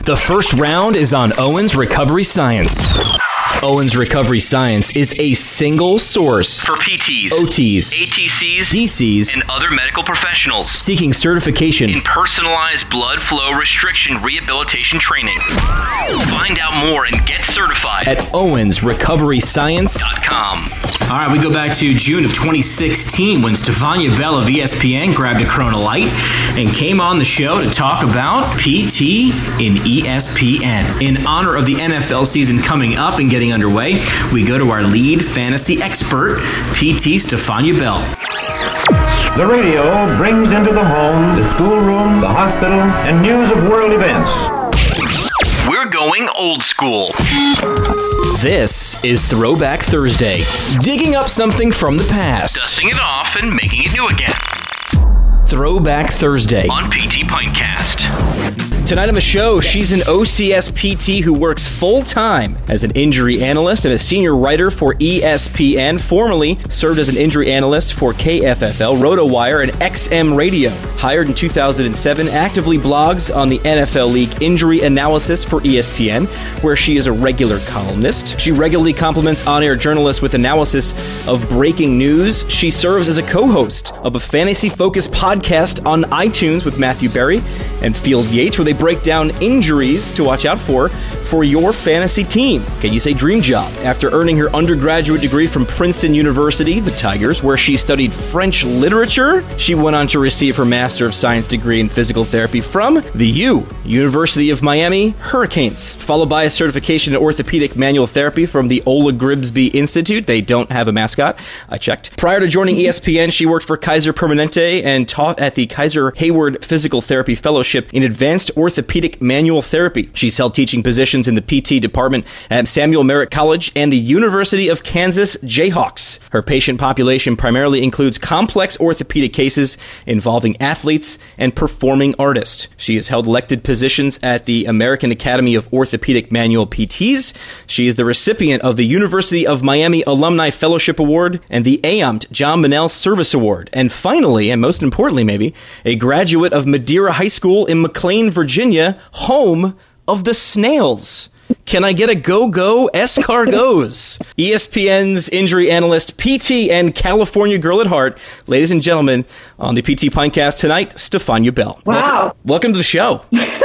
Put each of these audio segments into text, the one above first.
The first round is on Owens Recovery Science. Owens Recovery Science is a single source for PTs, OTs, ATCs, DCs, and other medical professionals seeking certification in personalized blood flow restriction rehabilitation training. Find out more and get certified at owensrecoveryscience.com. All right, we go back to June of 2016 when Stefania Bell of ESPN grabbed a Corona Light and came on the show to talk about PT in ESPN. In honor of the NFL season coming up and getting underway, we go to our lead fantasy expert, PT Stefania Bell. The radio brings into the home, the schoolroom, the hospital, and news of world events. We're going old school. This is Throwback Thursday, digging up something from the past, dusting it off and making it new again. Throwback Thursday on PT Pintcast. Tonight on the show, she's an OCS PT who works full-time as an injury analyst and a senior writer for ESPN, formerly served as an injury analyst for KFFL, RotoWire, and XM Radio. Hired in 2007, actively blogs on the NFL League Injury Analysis for ESPN, where she is a regular columnist. She regularly compliments on-air journalists with analysis of breaking news. She serves as a co-host of a fantasy-focused podcast on iTunes with Matthew Berry and Field Yates, where they break down injuries to watch out for your fantasy team. Can you say dream job? After earning her undergraduate degree from Princeton University, the Tigers, where she studied French literature, she went on to receive her Master of Science degree in physical therapy from the University of Miami Hurricanes, followed by a certification in orthopedic manual therapy from the Ola Grimsby Institute. They don't have a mascot. I checked. Prior to joining ESPN, she worked for Kaiser Permanente and taught at the Kaiser Hayward Physical Therapy Fellowship in Advanced Orthopedic Manual Therapy. She's held teaching positions in the PT department at Samuel Merritt College and the University of Kansas Jayhawks. Her patient population primarily includes complex orthopedic cases involving athletes and performing artists. She has held elected positions at the American Academy of Orthopedic Manual PTs. She is the recipient of the University of Miami Alumni Fellowship Award and the AOMT John Monell Service Award. And finally, and most importantly maybe, a graduate of Madeira High School in McLean, Virginia, home of the Snails. Can I get a go-go escargots? ESPN's injury analyst, PT, and California girl at heart. Ladies and gentlemen, on the PT Pintcast tonight, Stefania Bell. Wow. Welcome to the show.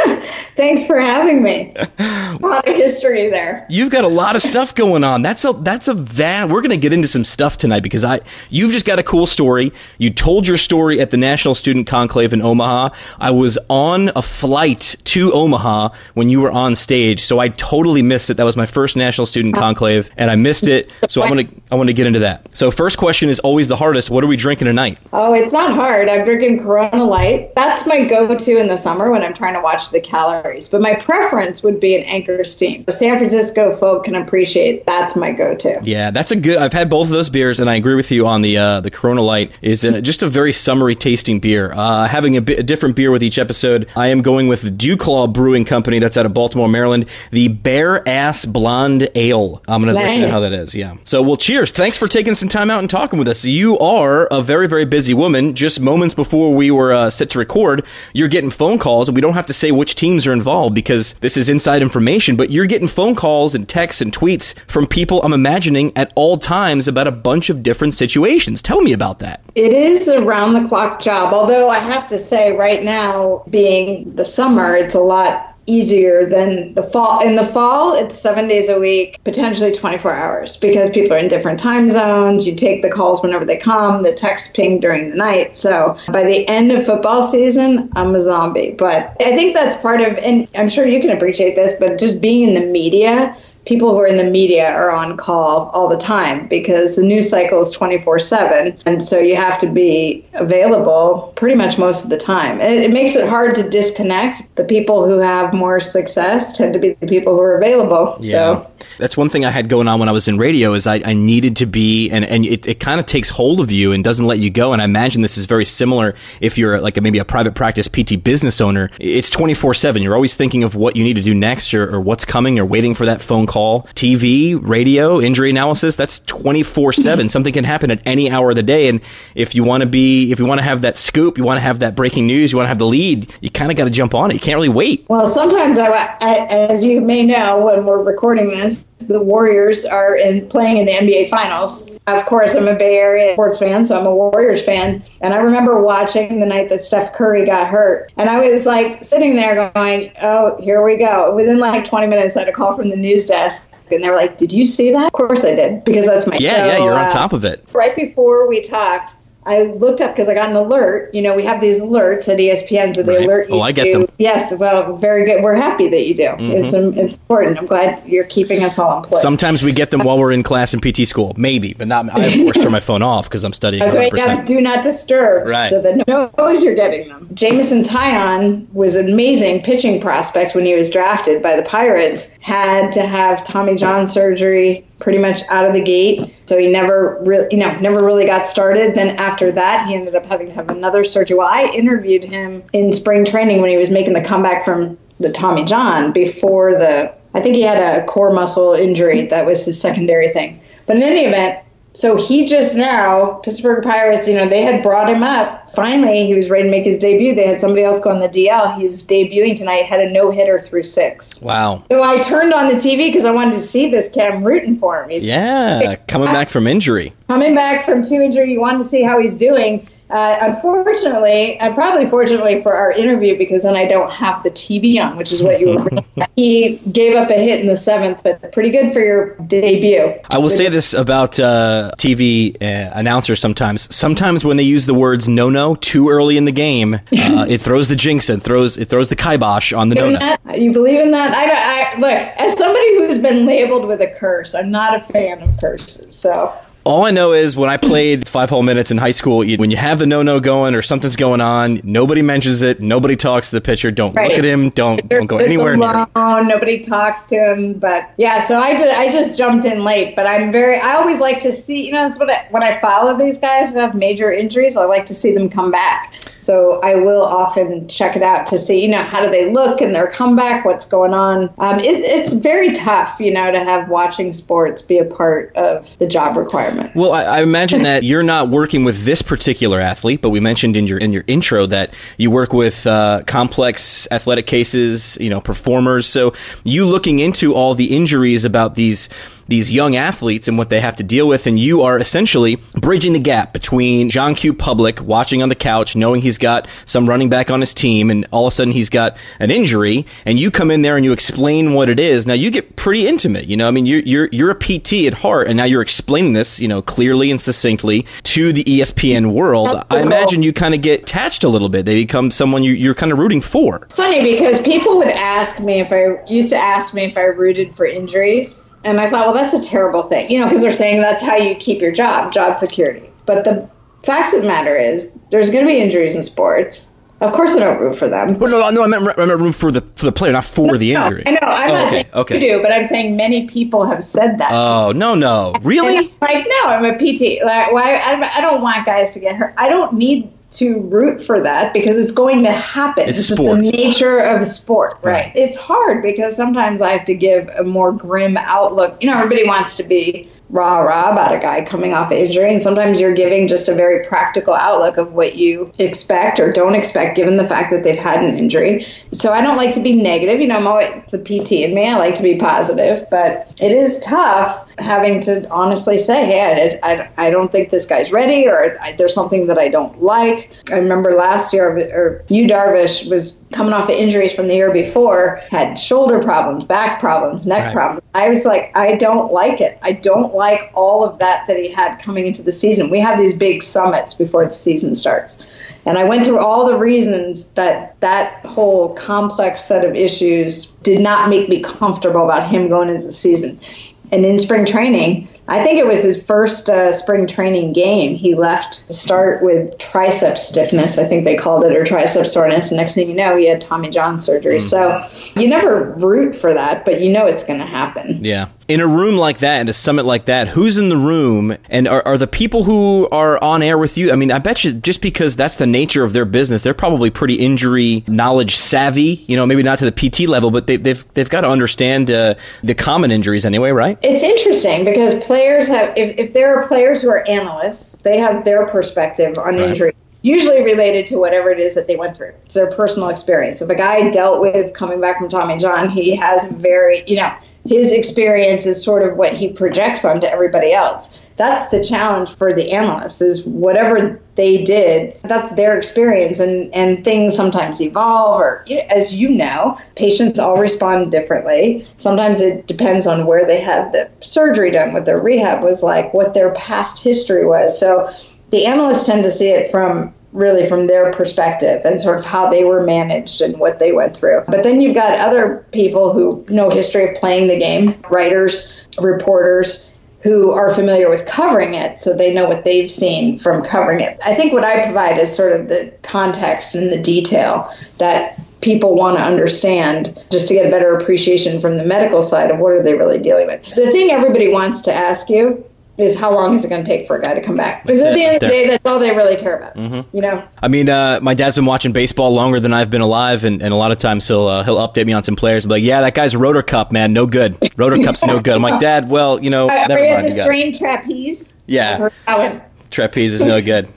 Thanks for having me. A lot of history there. You've got a lot of stuff going on. We're going to get into some stuff tonight because you've just got a cool story. You told your story at the National Student Conclave in Omaha. I was on a flight to Omaha when you were on stage, so I totally missed it. That was my first National Student Conclave, and I missed it. So I want to get into that. So first question is always the hardest. What are we drinking tonight? Oh, it's not hard. I'm drinking Corona Light. That's my go-to in the summer when I'm trying to watch the calories. But my preference would be an Anchor Steam. The San Francisco folk can appreciate that's my go-to. Yeah, that's a good. I've had both of those beers, and I agree with you on the Corona Light is just a very summery tasting beer. Having a different beer with each episode, I am going with the Dew Claw Brewing Company. That's out of Baltimore, Maryland. The Bare Ass Blonde Ale. I'm going to let you know how that is. Yeah. So, well, cheers. Thanks for taking some time out and talking with us. You are a very, very busy woman. Just moments before we were set to record, you're getting phone calls, and we don't have to say which teams are involved because this is inside information, but you're getting phone calls and texts and tweets from people, I'm imagining, at all times about a bunch of different situations. Tell me about that. It is a round-the-clock job, although I have to say right now, being the summer, it's a lot easier than the fall. In the fall, it's 7 days a week, potentially 24 hours, because people are in different time zones. You take the calls whenever they come, the texts ping during the night. So by the end of football season, I'm a zombie. But I think that's part of, and I'm sure you can appreciate this, but just being in the media, people who are in the media are on call all the time because the news cycle is 24/7. And so you have to be available pretty much most of the time. It makes it hard to disconnect. The people who have more success tend to be the people who are available. Yeah. So That's one thing I had going on when I was in radio is I needed to be, and it kind of takes hold of you and doesn't let you go. And I imagine this is very similar if you're like maybe a private practice PT business owner. It's 24/7. You're always thinking of what you need to do next or what's coming or waiting for that phone call. TV, radio, injury analysis, that's 24/7. Something can happen at any hour of the day. And if you want to have that scoop, you want to have that breaking news, you want to have the lead, you kind of got to jump on it. You can't really wait. Well, sometimes, as you may know, when we're recording this, the Warriors are playing in the NBA Finals. Of course, I'm a Bay Area sports fan, so I'm a Warriors fan. And I remember watching the night that Steph Curry got hurt. And I was like sitting there going, oh, here we go. Within like 20 minutes, I had a call from the news desk. And they were like, did you see that? Of course I did, because that's my show. Yeah, you're on top of it. Right before we talked, I looked up because I got an alert. You know, we have these alerts at ESPN, so they alert you. Oh, I get them. Yes, well, very good. We're happy that you do. Mm-hmm. It's important. I'm glad you're keeping us all employed. Sometimes we get them while we're in class in PT school. Maybe, but not. I, of course, turn my phone off because I'm studying 100%. That's why you have do not disturb, right. So that knows you're getting them. Jamison Tyone was an amazing pitching prospect when he was drafted by the Pirates. Had to have Tommy John surgery pretty much out of the gate. So he never really got started. Then after that, he ended up having to have another surgery. Well, I interviewed him in spring training when he was making the comeback from the Tommy John before I think he had a core muscle injury. That was his secondary thing. But in any event, so he just now, Pittsburgh Pirates, they had brought him up. Finally, he was ready to make his debut. They had somebody else go on the DL. He was debuting tonight, had a no-hitter through 6. Wow. So I turned on the TV because I wanted to see this kid. I'm rooting for him. He's coming back from injury. Coming back from 2 injury. You wanted to see how he's doing. Unfortunately, and probably fortunately for our interview, because then I don't have the TV on, which is what you were he gave up a hit in the 7th, but pretty good for your debut. I will say this about TV announcers sometimes. Sometimes when they use the words no-no too early in the game, it throws the jinx and throws the kibosh on the no-no. You believe in that? I look, as somebody who's been labeled with a curse, I'm not a fan of curses, so... All I know is when I played 5-hole minutes in high school, when you have the no-no going or something's going on, nobody mentions it, nobody talks to the pitcher, don't look at him, don't go anywhere near him. Nobody talks to him, but yeah, so I just jumped in late, but I always like to see, that's when I follow these guys who have major injuries, I like to see them come back. So I will often check it out to see, how do they look in their comeback, what's going on. It's very tough, to have watching sports be a part of the job requirement. Well, I imagine that you're not working with this particular athlete, but we mentioned in your intro that you work with complex athletic cases, performers. So you looking into all the injuries about these young athletes and what they have to deal with, and you are essentially bridging the gap between John Q. Public watching on the couch, knowing he's got some running back on his team, and all of a sudden he's got an injury, and you come in there and you explain what it is. Now you get pretty intimate, you're a PT at heart, and now you're explaining this, clearly and succinctly to the ESPN world. I imagine you kind of get attached a little bit. They become someone you're kind of rooting for. It's funny because people would ask me if I rooted for injuries. And I thought, well, that's a terrible thing, because they're saying that's how you keep your job security. But the fact of the matter is, there's going to be injuries in sports. Of course I don't root for them. Well, no, I meant root for the player, not for the injury. I know, I'm not saying you do, but I'm saying many people have said that. Oh, no. Really? No, I'm a PT. I don't want guys to get hurt. I don't need to root for that because it's going to happen. It's just the nature of sport, right? It's hard because sometimes I have to give a more grim outlook. Everybody wants to be rah-rah about a guy coming off injury, and sometimes you're giving just a very practical outlook of what you expect or don't expect given the fact that they've had an injury. So I don't like to be negative. I'm always the PT in me. I like to be positive, but it is tough having to honestly say, hey, I don't think this guy's ready, or there's something that I don't like. I remember last year, Yu Darvish was coming off of injuries from the year before, had shoulder problems, back problems, neck problems. I was like, I don't like it. I don't like all of that he had coming into the season. We have these big summits before the season starts. And I went through all the reasons that whole complex set of issues did not make me comfortable about him going into the season. And in spring training, I think it was his first spring training game, he left to start with tricep stiffness, I think they called it, or tricep soreness. And next thing you know, he had Tommy John surgery. So you never root for that, but it's going to happen. Yeah. In a room like that, in a summit like that, who's in the room, and are the people who are on air with you? I mean, I bet you just because that's the nature of their business, they're probably pretty injury knowledge savvy. You know, maybe not to the PT level, but they've got to understand the common injuries anyway, right? It's interesting because players have, if there are players who are analysts, they have their perspective on injury. Usually related to whatever it is that they went through. It's their personal experience. If a guy dealt with coming back from Tommy John, he has his experience is sort of what he projects onto everybody else. That's the challenge for the analysts, is whatever they did, that's their experience, and things sometimes evolve, or as you know, patients all respond differently. Sometimes it depends on where they had the surgery done, what their rehab was like, what their past history was. So the analysts tend to see it from their perspective and sort of how they were managed and what they went through. But then you've got other people who know history of playing the game, writers, reporters, who are familiar with covering it, so they know what they've seen from covering it. I think what I provide is sort of the context and the detail that people want to understand, just to get a better appreciation from the medical side of what are they really dealing with. The thing everybody wants to ask you is how long is it going to take for a guy to come back? Because at the end of the day, that's all they really care about. You know. I mean, my dad's been watching baseball longer than I've been alive, and a lot of times he'll update me on some players and be like, "Yeah, that guy's rotor cup, man, no good. Rotor cup's no good." I'm like, "Dad, well, never mind." He has a strained trapeze. Yeah, trapeze is no good.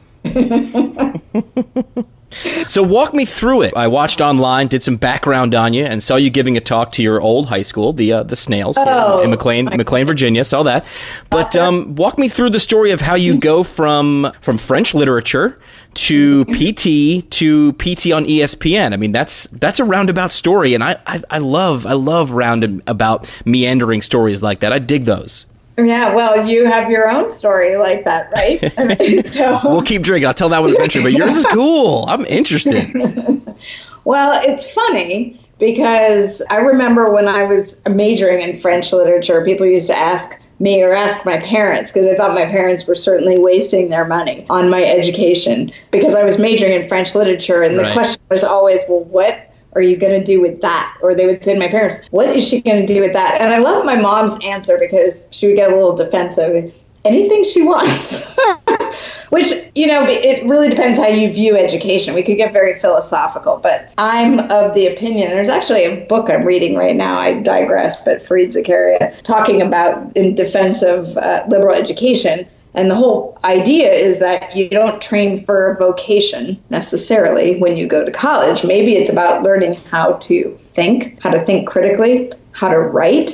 So walk me through it. I watched online, did some background on you, and saw you giving a talk to your old high school, the Snails, in McLean, Virginia. Saw that. But walk me through the story of how you go from French literature to PT on ESPN. I mean, that's a roundabout story, and I love roundabout meandering stories like that. I dig those. Yeah, well, you have your own story like that, right? I mean, so. We'll keep drinking. I'll tell that one eventually, but yours is cool. I'm interested. Well, it's funny because I remember when I was majoring in French literature, people used to ask me or ask my parents, because I thought my parents were certainly wasting their money on my education, because I was majoring in French literature, and the question was always, well, what are you going to do with that? Or they would say to my parents, what is she going to do with that? And I love my mom's answer, because she would get a little defensive. Anything she wants. Which, it really depends how you view education. We could get very philosophical, but I'm of the opinion, there's actually a book I'm reading right now, I digress, but Fareed Zakaria, talking about in defense of liberal education. And the whole idea is that you don't train for a vocation necessarily when you go to college. Maybe it's about learning how to think critically, how to write.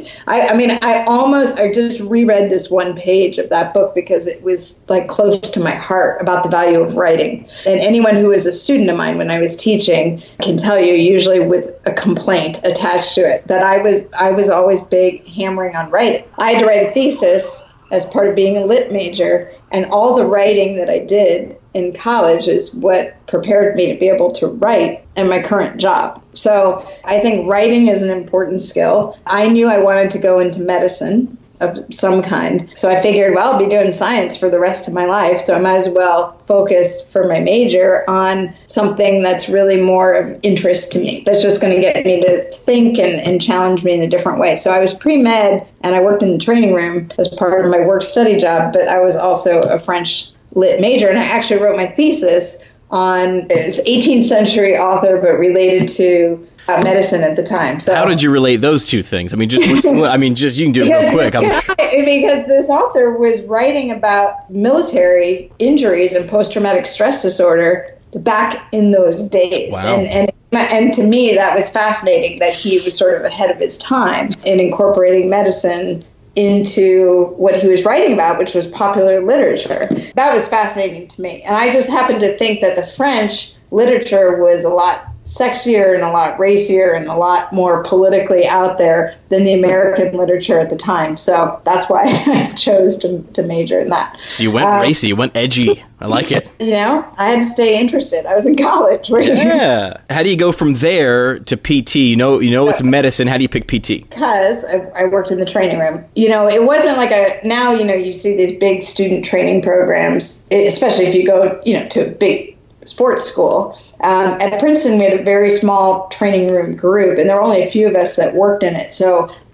I just reread this one page of that book because it was like close to my heart about the value of writing. And anyone who was a student of mine when I was teaching can tell you, usually with a complaint attached to it, that I was always big hammering on writing. I had to write a thesis as part of being a lit major, and all the writing that I did in college is what prepared me to be able to write in my current job. So I think writing is an important skill. I knew I wanted to go into medicine of some kind. So I figured, well, I'll be doing science for the rest of my life, so I might as well focus for my major on something that's really more of interest to me, that's just going to get me to think and challenge me in a different way. So I was pre-med, and I worked in the training room as part of my work-study job, but I was also a French lit major, and I actually wrote my thesis on this 18th century author, but related to medicine at the time. So how did you relate those two things? I mean, just you can do it real quick. Because this author was writing about military injuries and post-traumatic stress disorder back in those days. Wow. And to me, that was fascinating that he was sort of ahead of his time in incorporating medicine into what he was writing about, which was popular literature. That was fascinating to me. And I just happened to think that the French literature was a lot sexier and a lot racier and a lot more politically out there than the American literature at the time. So that's why I chose to major in that. So you went racy, you went edgy. I like it. I had to stay interested. I was in college. Yeah. How do you go from there to PT? You know it's medicine. How do you pick PT? Because I worked in the training room. It wasn't like now, you see these big student training programs, especially if you go, to a big sports school. At Princeton, we had a very small training room group, and there were only a few of us that worked in it. So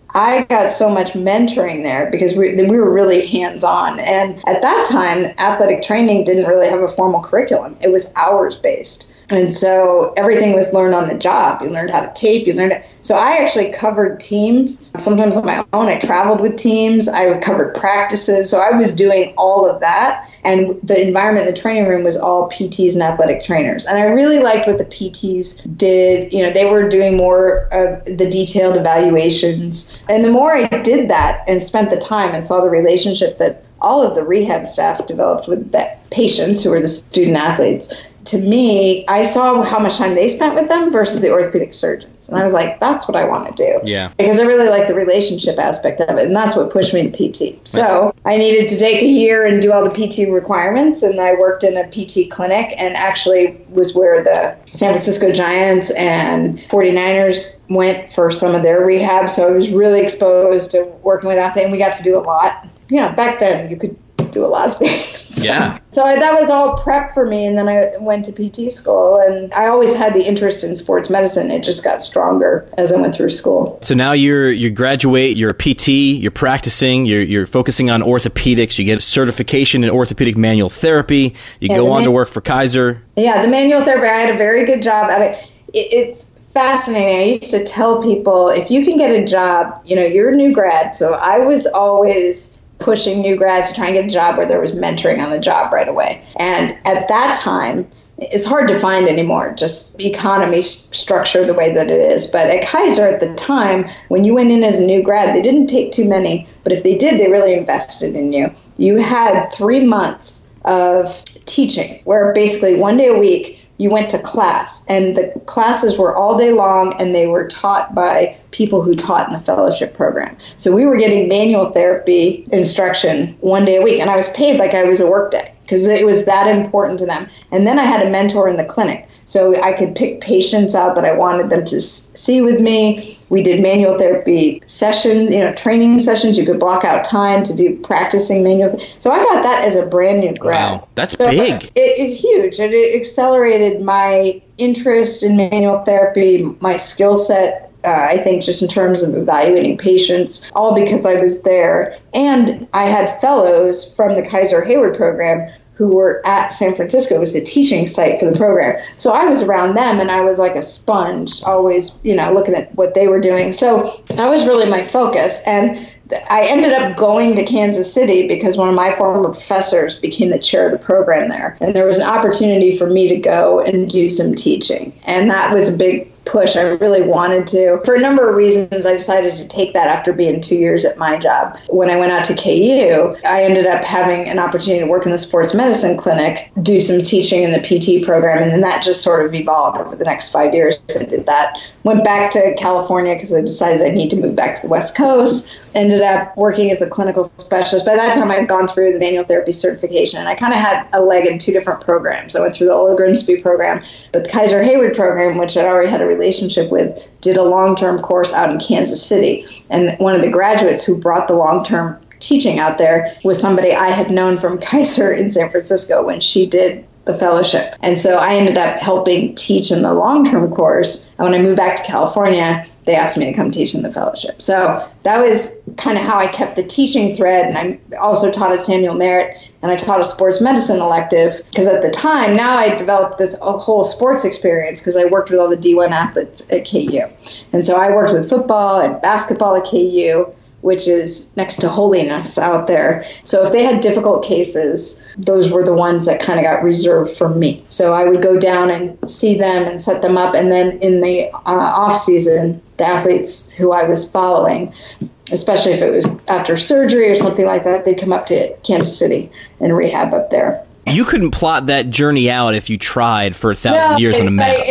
I got so much mentoring there because we were really hands-on. And at that time, athletic training didn't really have a formal curriculum. It was hours-based. And so everything was learned on the job. You learned how to tape. So I actually covered teams, sometimes on my own. I traveled with teams. I covered practices. So I was doing all of that. And the environment in the training room was all PTs and athletic trainers. And I really liked what the PTs did. They were doing more of the detailed evaluations. And the more I did that and spent the time and saw the relationship that all of the rehab staff developed with the patients who were the student athletes, to me, I saw how much time they spent with them versus the orthopedic surgeons. And I was like, that's what I want to do. Yeah. Because I really like the relationship aspect of it. And that's what pushed me to PT. So I needed to take a year and do all the PT requirements. And I worked in a PT clinic and actually was where the San Francisco Giants and 49ers went for some of their rehab. So I was really exposed to working with athletes. And we got to do a lot. Back then you could do a lot of things. Yeah. So that was all prep for me. And then I went to PT school, and I always had the interest in sports medicine. It just got stronger as I went through school. So now you graduate, you're a PT, you're practicing, you're focusing on orthopedics, you get a certification in orthopedic manual therapy, you go on to work for Kaiser. Yeah, the manual therapy, I had a very good job at it. It's fascinating. I used to tell people, if you can get a job, you're a new grad. So I was always pushing new grads to try and get a job where there was mentoring on the job right away. And at that time, it's hard to find anymore, just the economy structure the way that it is. But at Kaiser at the time, when you went in as a new grad, they didn't take too many, but if they did, they really invested in you. You had 3 months of teaching, where basically 1 day a week, you went to class, and the classes were all day long, and they were taught by people who taught in the fellowship program. So we were getting manual therapy instruction 1 day a week, and I was paid like I was a work day because it was that important to them. And then I had a mentor in the clinic, so I could pick patients out that I wanted them to see with me. We did manual therapy sessions, training sessions. You could block out time to do practicing manual. So I got that as a brand new grad. Wow, that's big. It's huge. And it accelerated my interest in manual therapy, my skill set, I think just in terms of evaluating patients, all because I was there. And I had fellows from the Kaiser Hayward program who were at San Francisco. It was a teaching site for the program. So I was around them, and I was like a sponge, always, looking at what they were doing. So that was really my focus. And I ended up going to Kansas City because one of my former professors became the chair of the program there. And there was an opportunity for me to go and do some teaching. And that was a big push. I really wanted to. For a number of reasons, I decided to take that after being 2 years at my job. When I went out to KU, I ended up having an opportunity to work in the sports medicine clinic, do some teaching in the PT program, and then that just sort of evolved over the next 5 years. I did that. Went back to California because I decided I need to move back to the West Coast. Ended up working as a clinical specialist. By that time, I had gone through the manual therapy certification, and I kind of had a leg in two different programs. I went through the Ola Grimsby program, but the Kaiser Hayward program, which I'd already had a relationship with, did a long-term course out in Kansas City. And one of the graduates who brought the long-term teaching out there was somebody I had known from Kaiser in San Francisco when she did the fellowship. And so I ended up helping teach in the long-term course. And when I moved back to California, they asked me to come teach in the fellowship. So that was kind of how I kept the teaching thread. And I also taught at Samuel Merritt, and I taught a sports medicine elective because at the time, now I developed this whole sports experience because I worked with all the D1 athletes at KU. And so I worked with football and basketball at KU, which is next to Holiness out there. So if they had difficult cases, those were the ones that kind of got reserved for me. So I would go down and see them and set them up. And then in the off season, the athletes who I was following, especially if it was after surgery or something like that, they'd come up to Kansas City and rehab up there. You couldn't plot that journey out if you tried for 1,000 years on a map.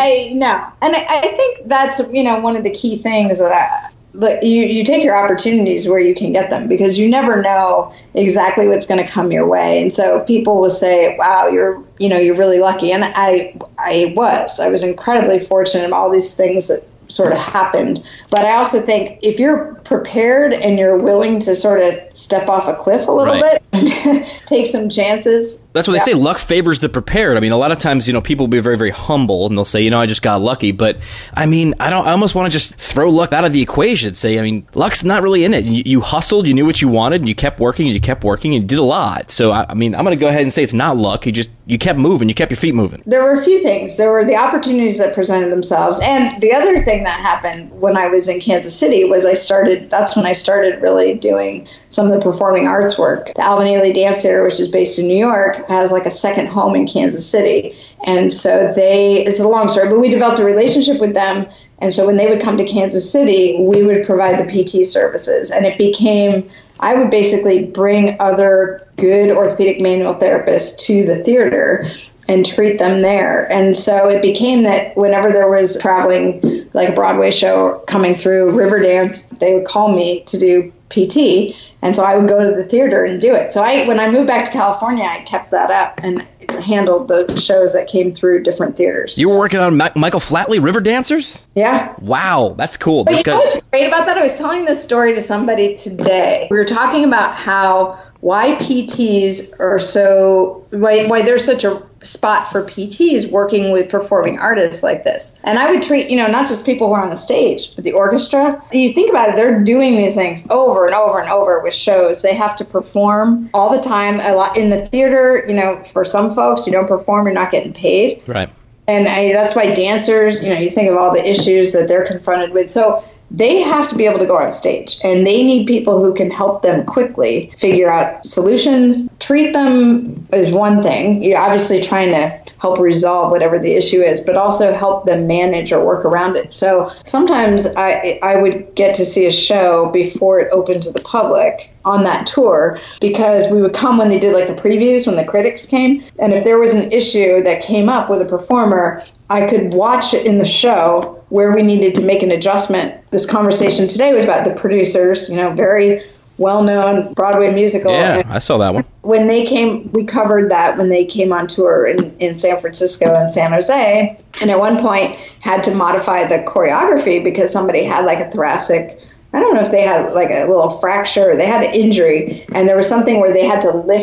No. And I think that's, one of the key things that you take your opportunities where you can get them, because you never know exactly what's going to come your way. And so people will say, wow, you're really lucky. And I was incredibly fortunate in all these things that sort of happened. But I also think if you're prepared and you're willing to sort of step off a cliff a little bit, take some chances. That's what they say. Luck favors the prepared. I mean, a lot of times, people will be very, very humble and they'll say, I just got lucky. But I mean, I almost want to just throw luck out of the equation. Say, luck's not really in it. You hustled, you knew what you wanted, and you kept working, and you did a lot. So, I'm going to go ahead and say it's not luck. You kept moving, you kept your feet moving. There were a few things. There were the opportunities that presented themselves. And the other thing that happened when I was in Kansas City was that's when I started really doing some of the performing arts work. The Alvin Ailey Dance Theater, which is based in New York, has like a second home in Kansas City. And so it's a long story, but we developed a relationship with them. And so when they would come to Kansas City, we would provide the PT services. And it became, I would basically bring other good orthopedic manual therapists to the theater and treat them there. And so it became that whenever there was traveling, like a Broadway show coming through, Riverdance, they would call me to do PT. And so I would go to the theater and do it. So when I moved back to California, I kept that up and handled the shows that came through different theaters. You were working on Michael Flatley Riverdancers? Yeah. Wow, that's cool. But what's great about that? I was telling this story to somebody today. We were talking about why PTs are why there's such a spot for PTs working with performing artists like this. And I would treat, not just people who are on the stage, but the orchestra. You think about it, they're doing these things over and over and over with shows. They have to perform all the time. A lot in the theater, for some folks, you don't perform, you're not getting paid. Right. And that's why dancers, you think of all the issues that they're confronted with. So they have to be able to go on stage, and they need people who can help them quickly figure out solutions. Treat them is one thing. You're obviously trying to help resolve whatever the issue is, but also help them manage or work around it. So sometimes I would get to see a show before it opened to the public on that tour, because we would come when they did like the previews, when the critics came. And if there was an issue that came up with a performer, I could watch it in the show where we needed to make an adjustment. This conversation today was about the producers, very well-known Broadway musical. Yeah, I saw that one. When they came, we covered that when they came on tour in San Francisco and San Jose. And at one point had to modify the choreography because somebody had like a thoracic, I don't know if they had like a little fracture, they had an injury, and there was something where they had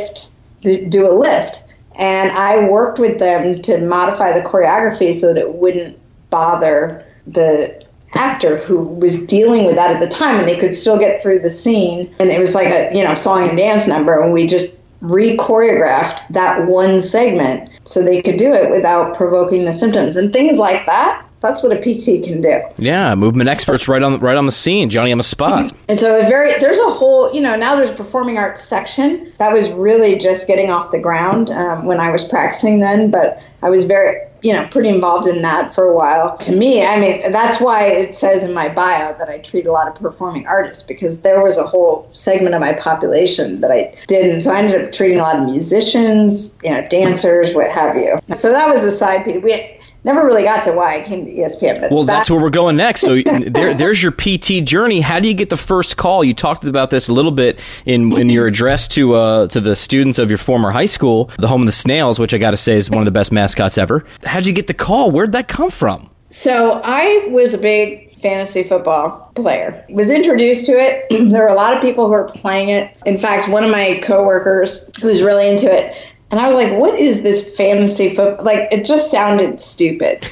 to do a lift. And I worked with them to modify the choreography so that it wouldn't bother the actor who was dealing with that at the time, and they could still get through the scene. And it was like a song and dance number, and we just re-choreographed that one segment so they could do it without provoking the symptoms and things like that. That's what a PT can do. Yeah, movement experts right on the scene, Johnny on the spot. And so there's a whole, now there's a performing arts section. That was really just getting off the ground when I was practicing then, but I was very, pretty involved in that for a while. To me, that's why it says in my bio that I treat a lot of performing artists, because there was a whole segment of my population that I didn't. So I ended up treating a lot of musicians, dancers, what have you. So that was a side piece. We never really got to why I came to ESPN. But well, that's where we're going next. So there's your PT journey. How do you get the first call? You talked about this a little bit in your address to the students of your former high school, the home of the Snails, which I got to say is one of the best mascots ever. How'd you get the call? Where'd that come from? So I was a big fantasy football player. Was introduced to it. There were a lot of people who were playing it. In fact, one of my coworkers who was really into it, and I was like, what is this fantasy football? Like, it just sounded stupid.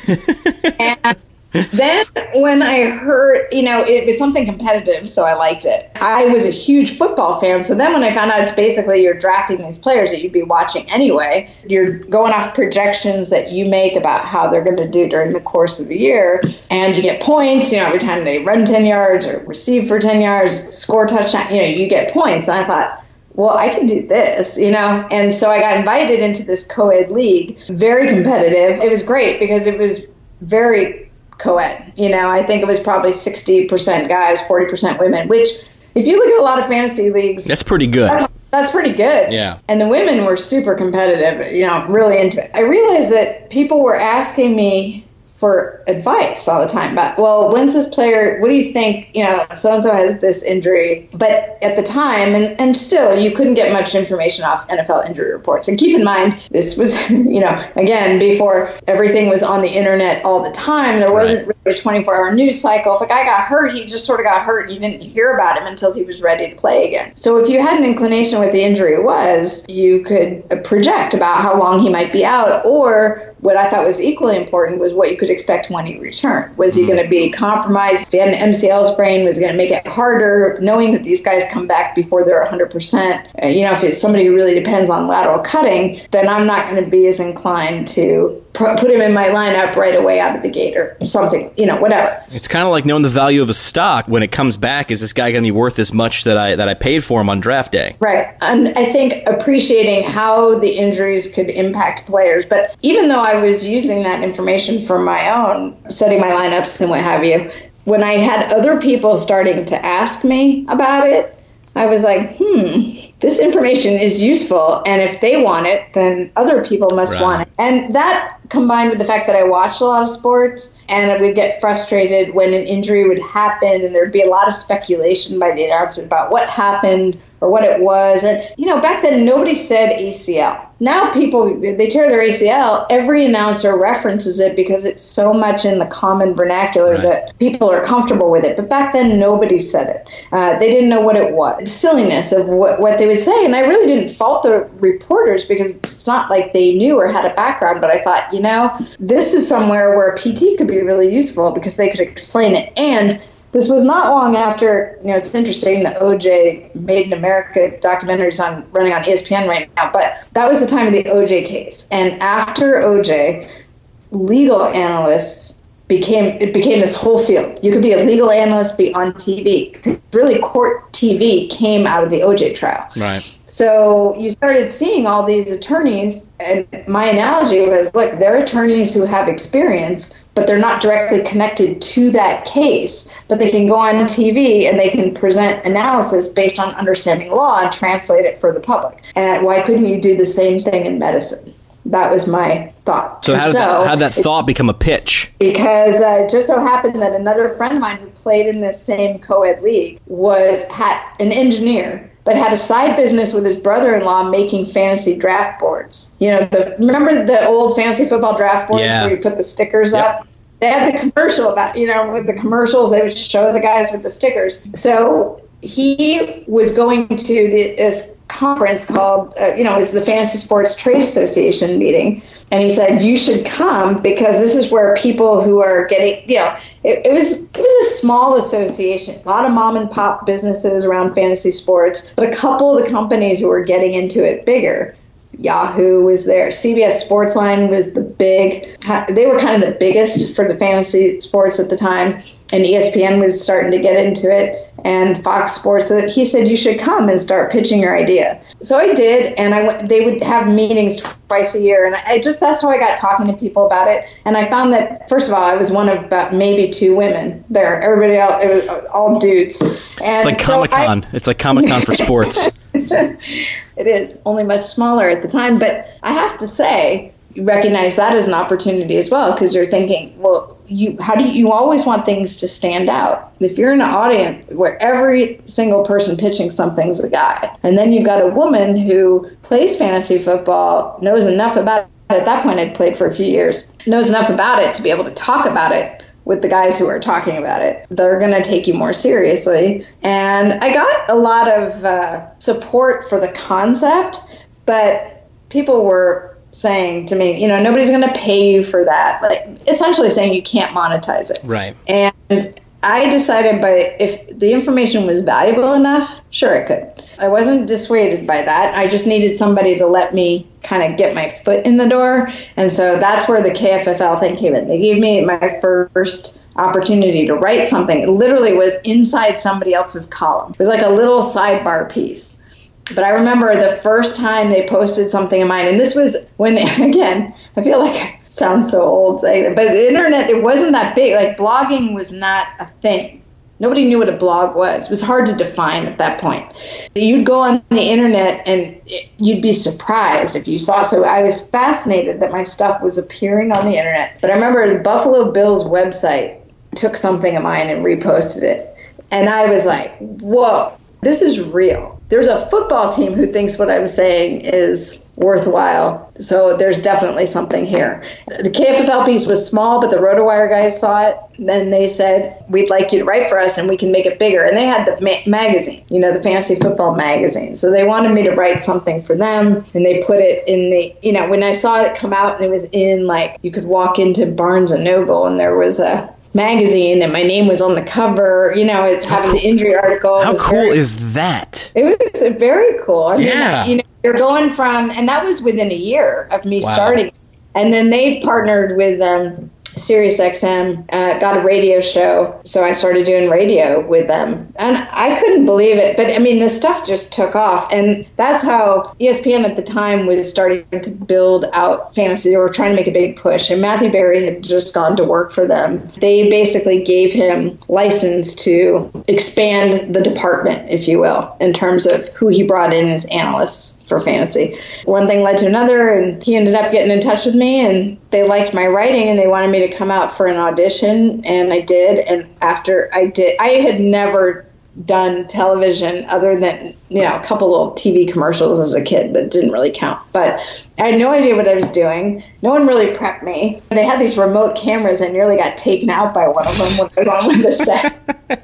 And then when I heard, it was something competitive, so I liked it. I was a huge football fan. So then when I found out it's basically you're drafting these players that you'd be watching anyway, you're going off projections that you make about how they're going to do during the course of the year. And you get points, every time they run 10 yards or receive for 10 yards, score a touchdown, you get points. And I thought, well, I can do this, And so I got invited into this co-ed league, very competitive. It was great because it was very co-ed. I think it was probably 60% guys, 40% women, which if you look at a lot of fantasy leagues, that's pretty good. That's pretty good. Yeah. And the women were super competitive, really into it. I realized that people were asking me for advice all the time about, well, when's this player, what do you think, so-and-so has this injury. But at the time, and still, you couldn't get much information off NFL injury reports. And keep in mind, this was, again, before everything was on the internet all the time. There wasn't really a 24-hour news cycle. If a guy got hurt, he just sort of got hurt, and you didn't hear about him until he was ready to play again. So if you had an inclination what the injury was, you could project about how long he might be out, or what I thought was equally important was what you could expect when he returned. Was he going to be compromised? If he had an MCL sprain, was it going to make it harder? Knowing that these guys come back before they're 100%, if it's somebody who really depends on lateral cutting, then I'm not going to be as inclined to put him in my lineup right away out of the gate or something, whatever. It's kind of like knowing the value of a stock. When it comes back, is this guy going to be worth as much that I paid for him on draft day? Right. And I think appreciating how the injuries could impact players. But even though I was using that information for my own, setting my lineups and what have you, when I had other people starting to ask me about it, I was like, this information is useful. And if they want it, then other people must want it. And that combined with the fact that I watched a lot of sports and I would get frustrated when an injury would happen and there'd be a lot of speculation by the announcer about what happened or what it was. And, back then nobody said ACL. Now people, they tear their ACL, every announcer references it because it's so much in the common vernacular that people are comfortable with it. But back then nobody said it. They didn't know what it was. The silliness of what they would say. And I really didn't fault the reporters because it's not like they knew or had a background. But I thought, this is somewhere where PT could be really useful because they could explain it. And this was not long after, it's interesting, the OJ Made in America documentaries running on ESPN right now, but that was the time of the OJ case. And after OJ, legal analysts became this whole field. You could be a legal analyst, be on TV. Really, court TV came out of the OJ trial. Right. So you started seeing all these attorneys, and my analogy was, look, they're attorneys who have experience, but they're not directly connected to that case, but they can go on TV and they can present analysis based on understanding law and translate it for the public. And why couldn't you do the same thing in medicine? That was my thought. So how did that thought become a pitch? Because it just so happened that another friend of mine who played in this same co-ed league had an engineer, but had a side business with his brother-in-law making fantasy draft boards. Remember the old fantasy football draft boards where you put the stickers up? They had the commercial about, with the commercials, they would show the guys with the stickers. So he was going to this conference called, it's the Fantasy Sports Trade Association meeting. And he said, you should come because this is where people who are getting, it was a small association, a lot of mom and pop businesses around fantasy sports, but a couple of the companies who were getting into it bigger. Yahoo was there. CBS Sportsline was they were kind of the biggest for the fantasy sports at the time. And ESPN was starting to get into it, and Fox Sports. He said, you should come and start pitching your idea. So I did, and they would have meetings twice a year, and that's how I got talking to people about it. And I found that, first of all, I was one of about maybe 2 women there. Everybody else, it was all dudes. And it's like Comic-Con. It's like Comic-Con for sports. It is, only much smaller at the time. But I have to say, you recognize that as an opportunity as well, because you're thinking, well, you always want things to stand out. If you're in an audience where every single person pitching something's a guy, and then you've got a woman who plays fantasy football, knows enough about it, at that point I'd played for a few years, knows enough about it to be able to talk about it with the guys who are talking about it, they're going to take you more seriously. And I got a lot of support for the concept, but people were saying to me, nobody's going to pay you for that. Like, essentially saying you can't monetize it. Right. And I decided, if the information was valuable enough, sure, I could. I wasn't dissuaded by that. I just needed somebody to let me kind of get my foot in the door. And so that's where the KFFL thing came in. They gave me my first opportunity to write something. It literally was inside somebody else's column. It was like a little sidebar piece. But I remember the first time they posted something of mine, and this was when, again, I feel like I sound so old saying it, but the internet, it wasn't that big. Like, blogging was not a thing Nobody knew what a blog was. It was hard to define at that point. You'd go on the internet and you'd be surprised if you saw. So I was fascinated that my stuff was appearing on the internet. But I remember the Buffalo Bills website took something of mine and reposted it. And I was like, whoa, this is real. There's a football team who thinks what I'm saying is worthwhile. So there's definitely something here. The KFFL piece was small, but the RotoWire guys saw it. Then they said, we'd like you to write for us and we can make it bigger. And they had the magazine, the fantasy football magazine. So they wanted me to write something for them. And they put it in the, when I saw it come out and it was in, like, you could walk into Barnes & Noble and there was a magazine and my name was on the cover, it's having the injury article. How cool is that? It was very cool. I mean, you're going from, and that was within a year of me starting. And then they partnered with SiriusXM, got a radio show. So I started doing radio with them. And I couldn't believe it. But I mean, the stuff just took off. And that's how ESPN at the time was starting to build out fantasy. They were trying to make a big push. And Matthew Berry had just gone to work for them. They basically gave him license to expand the department, if you will, in terms of who he brought in as analysts for fantasy. One thing led to another, and he ended up getting in touch with me, and they liked my writing, and they wanted me to come out for an audition, and I did. And after I did, I had never done television other than, a couple little TV commercials as a kid that didn't really count. But I had no idea what I was doing. No one really prepped me. They had these remote cameras. I nearly got taken out by one of them when I was on the set.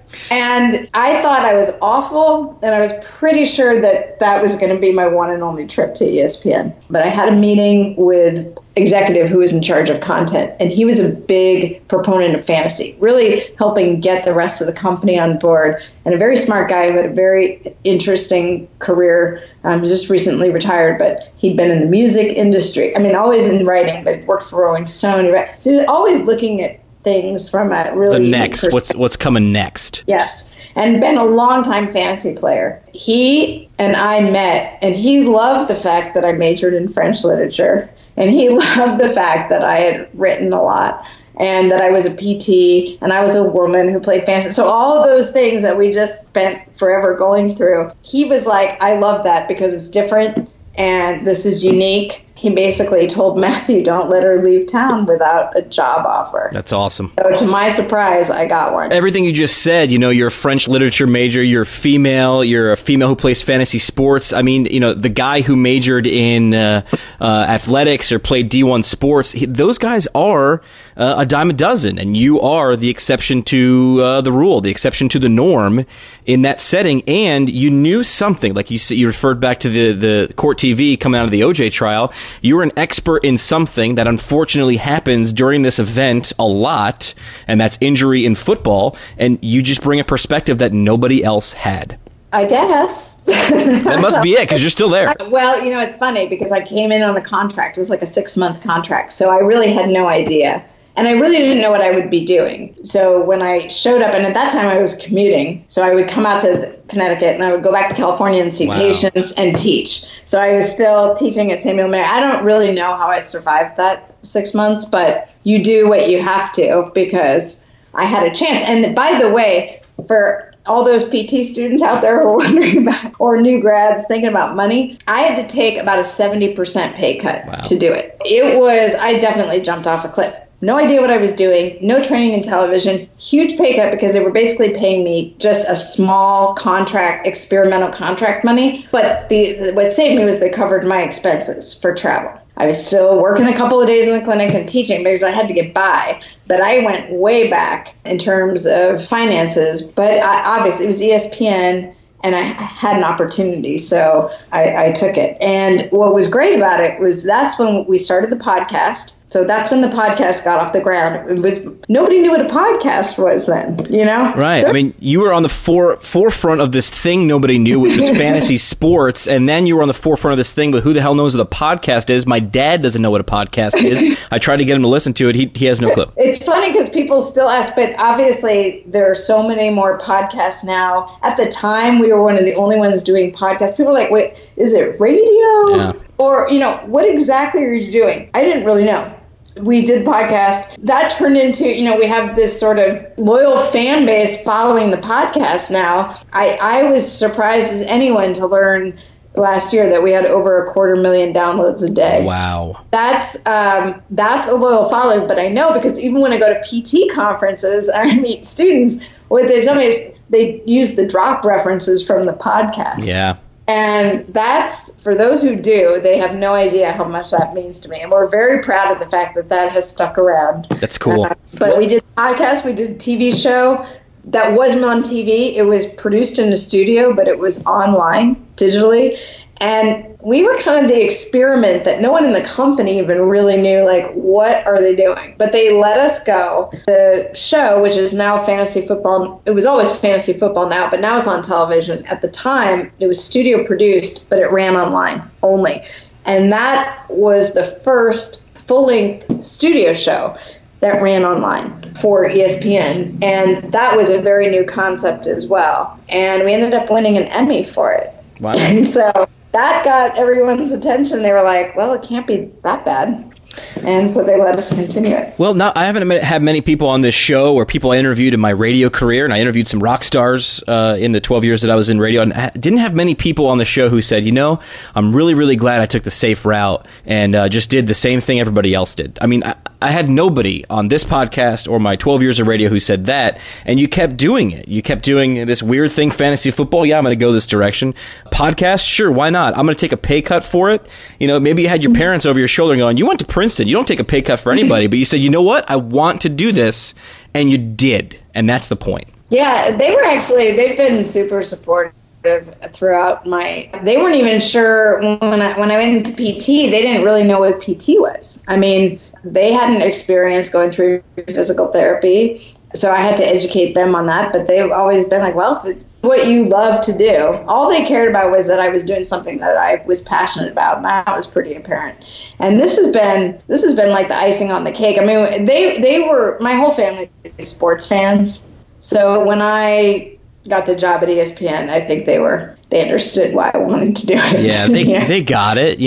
And I thought I was awful, and I was pretty sure that was going to be my one and only trip to ESPN. But I had a meeting with executive who was in charge of content, and he was a big proponent of fantasy, really helping get the rest of the company on board, and a very smart guy who had a very interesting career. Just recently retired, but he'd been in the music industry. I mean, always in writing, but worked for Rolling Stone. So he was always looking at things from a really the next, what's coming next. Yes, and been a long-time fantasy player. He and I met, and he loved the fact that I majored in French literature. And he loved the fact that I had written a lot and that I was a PT and I was a woman who played fantasy. So all of those things that we just spent forever going through, he was like, I love that because it's different and this is unique. He basically told Matthew, don't let her leave town without a job offer. That's awesome. So to my surprise, I got one. Everything you just said, you're a French literature major, you're a female who plays fantasy sports. I mean, the guy who majored in athletics or played D1 sports, those guys are a dime a dozen, and you are the exception to the rule, the exception to the norm in that setting. And you knew something, like you referred back to the court TV coming out of the OJ trial. You were an expert in something that unfortunately happens during this event a lot, and that's injury in football, and you just bring a perspective that nobody else had. I guess. That must be it, because you're still there. Well, it's funny because I came in on a contract. It was like a 6-month contract, so I really had no idea. And I really didn't know what I would be doing. So when I showed up, and at that time I was commuting, so I would come out to Connecticut and I would go back to California and see patients and teach. So I was still teaching at Samuel Mary. I don't really know how I survived that 6 months, but you do what you have to because I had a chance. And by the way, for all those PT students out there who are wondering about, or new grads thinking about money, I had to take about a 70% pay cut to do it. I definitely jumped off a cliff. No idea what I was doing, no training in television, huge pay cut because they were basically paying me just a small experimental contract money. But what saved me was they covered my expenses for travel. I was still working a couple of days in the clinic and teaching because I had to get by. But I went way back in terms of finances. But obviously it was ESPN. And I had an opportunity, so I took it. And what was great about it was that's when we started the podcast. So that's when the podcast got off the ground. Nobody knew what a podcast was then, Right. I mean, you were on the forefront of this thing nobody knew, which was fantasy sports. And then you were on the forefront of this thing, but who the hell knows what a podcast is? My dad doesn't know what a podcast is. I tried to get him to listen to it. He has no clue. It's funny because people still ask, but obviously there are so many more podcasts now. At the time, we were one of the only ones doing podcasts. People are like, wait, is it radio? Yeah. Or, what exactly are you doing? I didn't really know. we did podcast. That turned into, we have this sort of loyal fan base following the podcast now. I was surprised as anyone to learn last year that we had over 250,000 downloads a day. Wow. That's a loyal following, but I know because even when I go to PT conferences and I meet students, what they tell me is they use the drop references from the podcast. Yeah. And that's, for those who do, they have no idea how much that means to me. And we're very proud of the fact that has stuck around. That's cool. But we did a podcast, we did a TV show that wasn't on TV. It was produced in a studio, but it was online, digitally. And we were kind of the experiment that no one in the company even really knew, like, what are they doing? But they let us go. The show, which is now Fantasy Football, it was always Fantasy Football now, but now it's on television. At the time, it was studio produced, but it ran online only. And that was the first full-length studio show that ran online for ESPN. And that was a very new concept as well. And we ended up winning an Emmy for it. Wow. And so that got everyone's attention. They were like, well, it can't be that bad. And so they let us continue it. Well, I haven't had many people on this show or people I interviewed in my radio career, and I interviewed some rock stars in the 12 years that I was in radio, and I didn't have many people on the show who said, I'm really, really glad I took the safe route and just did the same thing everybody else did. I mean, I had nobody on this podcast or my 12 years of radio who said that, and you kept doing it. You kept doing this weird thing, fantasy football. Yeah, I'm going to go this direction. Podcast, sure, why not? I'm going to take a pay cut for it. Maybe you had your parents over your shoulder going, you went to Princeton. You don't take a pay cut for anybody, but you said, you know what? I want to do this, and you did, and that's the point. Yeah, they've been super supportive throughout they weren't even sure when I went into PT, they didn't really know what PT was. I mean, they hadn't experienced going through physical therapy, so I had to educate them on that, but they've always been like, well, if it's what you love to do. All they cared about was that I was doing something that I was passionate about, and that was pretty apparent. And this has been like the icing on the cake. I mean, they were, my whole family is sports fans, so when I got the job at ESPN, I think they understood why I wanted to do it. Yeah, they got it.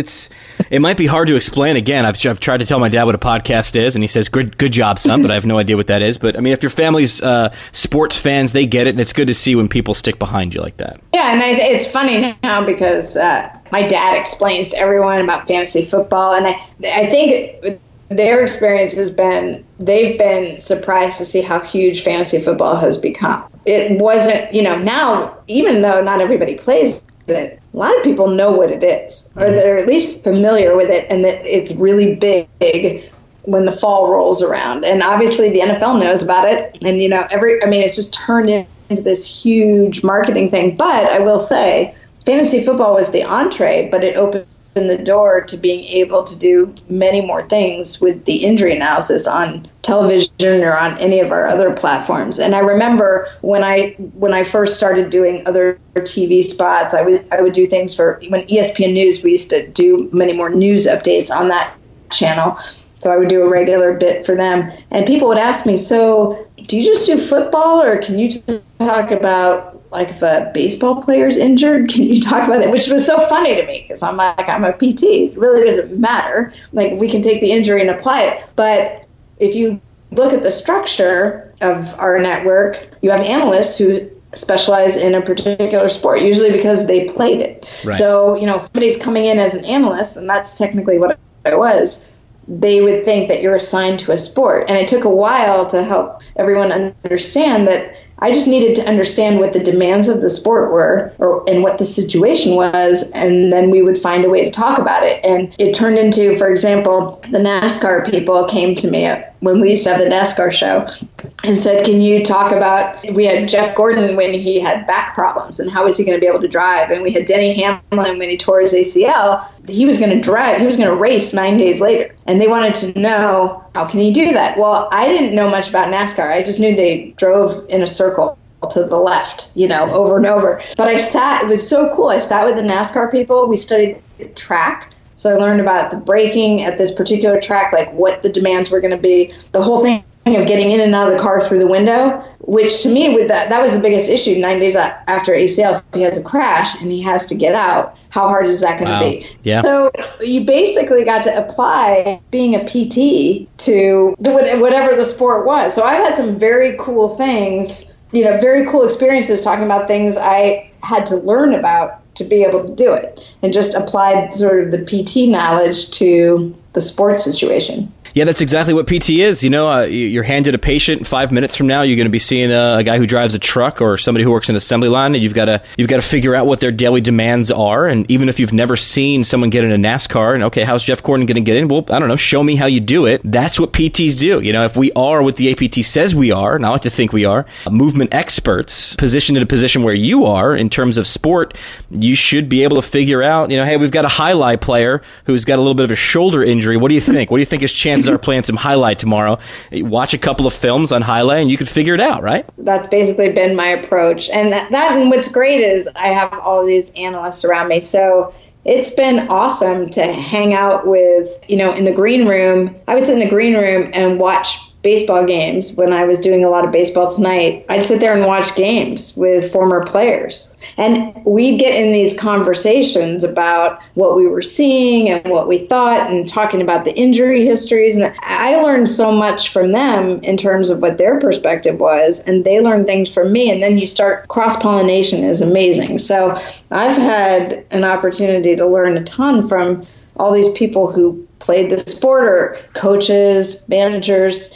It might be hard to explain. Again, I've tried to tell my dad what a podcast is, and he says, good job, son, but I have no idea what that is. But, I mean, if your family's sports fans, they get it, and it's good to see when people stick behind you like that. Yeah, and it's funny now because my dad explains to everyone about fantasy football, and I think their experience has been, they've been surprised to see how huge fantasy football has become. It wasn't, now, even though not everybody plays it, a lot of people know what it is, or they're at least familiar with it, and that it's really big when the fall rolls around. And obviously the NFL knows about it, and it's just turned into this huge marketing thing. But I will say, fantasy football was the entree, but it opened the door to being able to do many more things with the injury analysis on television or on any of our other platforms. And I remember when I first started doing other TV spots, I would do things for, when ESPN News, we used to do many more news updates on that channel. So I would do a regular bit for them. And people would ask me, so do you just do football, or can you just talk about, like, if a baseball player's injured, can you talk about that? Which was so funny to me, because I'm a PT. It really doesn't matter. Like, we can take the injury and apply it. But if you look at the structure of our network, you have analysts who specialize in a particular sport, usually because they played it. Right. So, if somebody's coming in as an analyst, and that's technically what I was, they would think that you're assigned to a sport. And it took a while to help everyone understand that I just needed to understand what the demands of the sport were, and what the situation was, and then we would find a way to talk about it. And it turned into, for example, the NASCAR people came to me when we used to have the NASCAR show and said, can you talk about, we had Jeff Gordon when he had back problems and how was he going to be able to drive, and we had Denny Hamlin when he tore his ACL. He was going to drive, he was going to race 9 days later, and they wanted to know, how can he do that? Well, I didn't know much about NASCAR. I just knew they drove in a circle to the left, over and over. But it was so cool. I sat with the NASCAR people. We studied the track. So I learned about the braking at this particular track, like what the demands were going to be, the whole thing of getting in and out of the car through the window, which to me, with that was the biggest issue. 9 days after ACL, if he has a crash and he has to get out, how hard is that going to be? Yeah. So you basically got to apply being a PT to whatever the sport was. So I've had some very cool things, very cool experiences talking about things I had to learn about to be able to do it, and just applied sort of the PT knowledge to the sports situation. Yeah, that's exactly what PT is. You're handed a patient. 5 minutes from now, you're going to be seeing a guy who drives a truck or somebody who works in an assembly line, and you've got to figure out what their daily demands are. And even if you've never seen someone get in a NASCAR, and okay, how's Jeff Gordon going to get in? Well, I don't know. Show me how you do it. That's what PTs do. If we are what the APT says we are, and I like to think we are, movement experts positioned in a position where you are in terms of sport, you should be able to figure out, hey, we've got a highlight player who's got a little bit of a shoulder injury. What do you think? What do you think his chances are playing some highlight tomorrow? Watch a couple of films on highlight and you can figure it out, right? That's basically been my approach. And and what's great is I have all these analysts around me. So it's been awesome to hang out with, in the green room. I would sit in the green room and watch baseball games. When I was doing a lot of Baseball Tonight, I'd sit there and watch games with former players. And we'd get in these conversations about what we were seeing and what we thought, and talking about the injury histories. And I learned so much from them in terms of what their perspective was, and they learned things from me. And then you start cross-pollination is amazing. So I've had an opportunity to learn a ton from all these people who played the sport, or coaches, managers,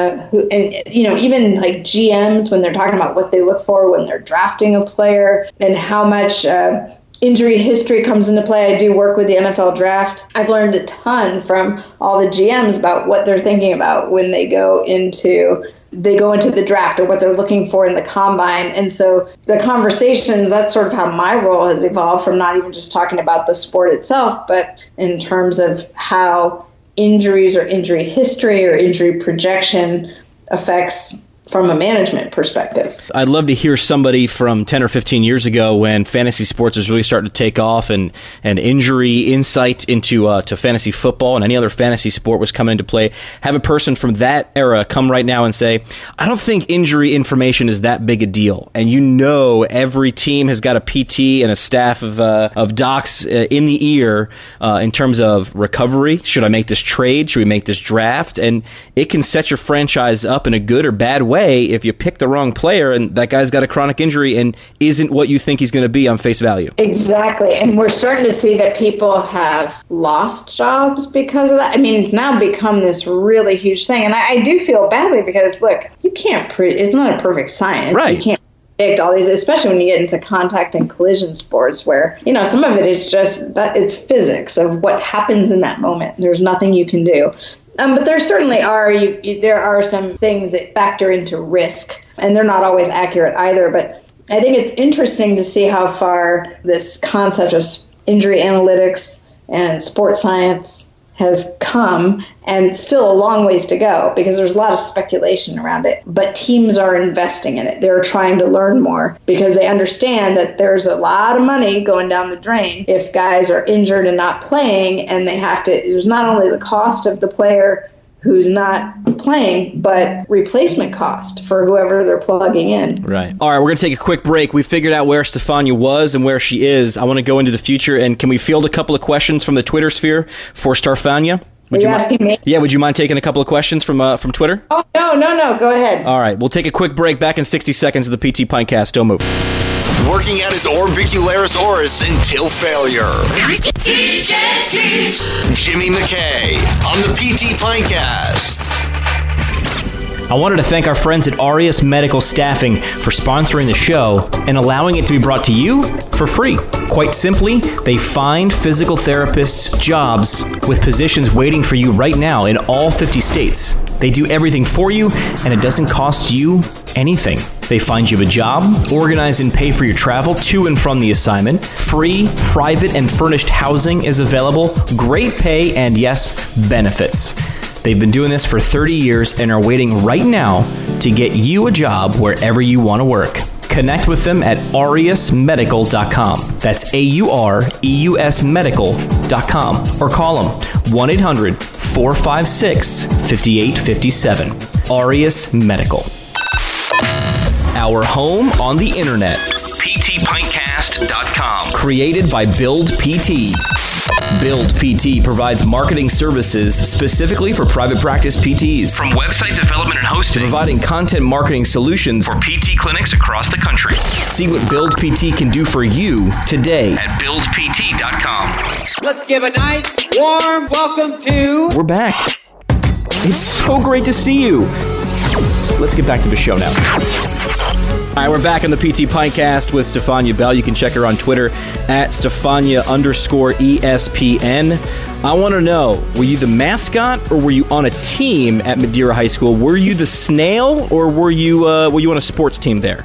even like GMs, when they're talking about what they look for when they're drafting a player, and how much injury history comes into play. I do work with the NFL draft. I've learned a ton from all the GMs about what they're thinking about when they go into the draft, or what they're looking for in the combine. And so the conversations, that's sort of how my role has evolved, from not even just talking about the sport itself, but in terms of how injuries or injury history or injury projection affects from a management perspective. I'd love to hear somebody from 10 or 15 years ago, when fantasy sports was really starting to take off, and injury insight into to fantasy football and any other fantasy sport was coming into play. Have a person from that era come right now and say, I don't think injury information is that big a deal. And every team has got a PT and a staff of docs in the ear in terms of recovery. Should I make this trade? Should we make this draft? And it can set your franchise up in a good or bad way if you pick the wrong player and that guy's got a chronic injury and isn't what you think he's going to be on face value. Exactly. And we're starting to see that people have lost jobs because of that. I mean, it's now become this really huge thing. And I do feel badly, because, look, you can't it's not a perfect science. Right. You can't predict all these, especially when you get into contact and collision sports, where, some of it is just that it's physics of what happens in that moment. There's nothing you can do. But there certainly are there are some things that factor into risk, and they're not always accurate either. But I think it's interesting to see how far this concept of injury analytics and sports science has come, and still a long ways to go, because there's a lot of speculation around it. But teams are investing in it. They're trying to learn more, because they understand that there's a lot of money going down the drain if guys are injured and not playing, and there's not only the cost of the player who's not playing, but replacement cost for whoever they're plugging in. Right. All right, we're going to take a quick break. We figured out where Stefania was and where she is. I want to go into the future, and can we field a couple of questions from the Twitter sphere for Stefania? Are you asking me? Yeah, would you mind taking a couple of questions from Twitter? Oh, no, go ahead. All right, we'll take a quick break. Back in 60 seconds of the PT Pintcast. Don't move. Working out his orbicularis oris until failure. Jimmy McKay on the PT Pintcast. I wanted to thank our friends at Aureus Medical Staffing for sponsoring the show and allowing it to be brought to you for free. Quite simply, they find physical therapists jobs with positions waiting for you right now in all 50 states. They do everything for you, and it doesn't cost you anything. They find you a job, organize and pay for your travel to and from the assignment. Free, private, and furnished housing is available. Great pay, and yes, benefits. They've been doing this for 30 years and are waiting right now to get you a job wherever you want to work. Connect with them at aureusmedical.com. That's AUREUS medical.com. Or call them 1-800-456-5857. Aureus Medical. Our home on the internet. PTPintcast.com. Created by Build PT. Build PT provides marketing services specifically for private practice PTs. From website development and hosting, Providing content marketing solutions for PT clinics across the country See what Build PT can do for you today. at BuildPT.com. Let's give a nice, warm welcome to... We're back. It's so great to see you. Let's get back to the show now. All right, we're back on the PT Pintcast with Stefania Bell. You can check her on Twitter at Stefania_ESPN. I want to know, were you the mascot or were you on a team at Madeira High School? Were you the snail or were you on a sports team there?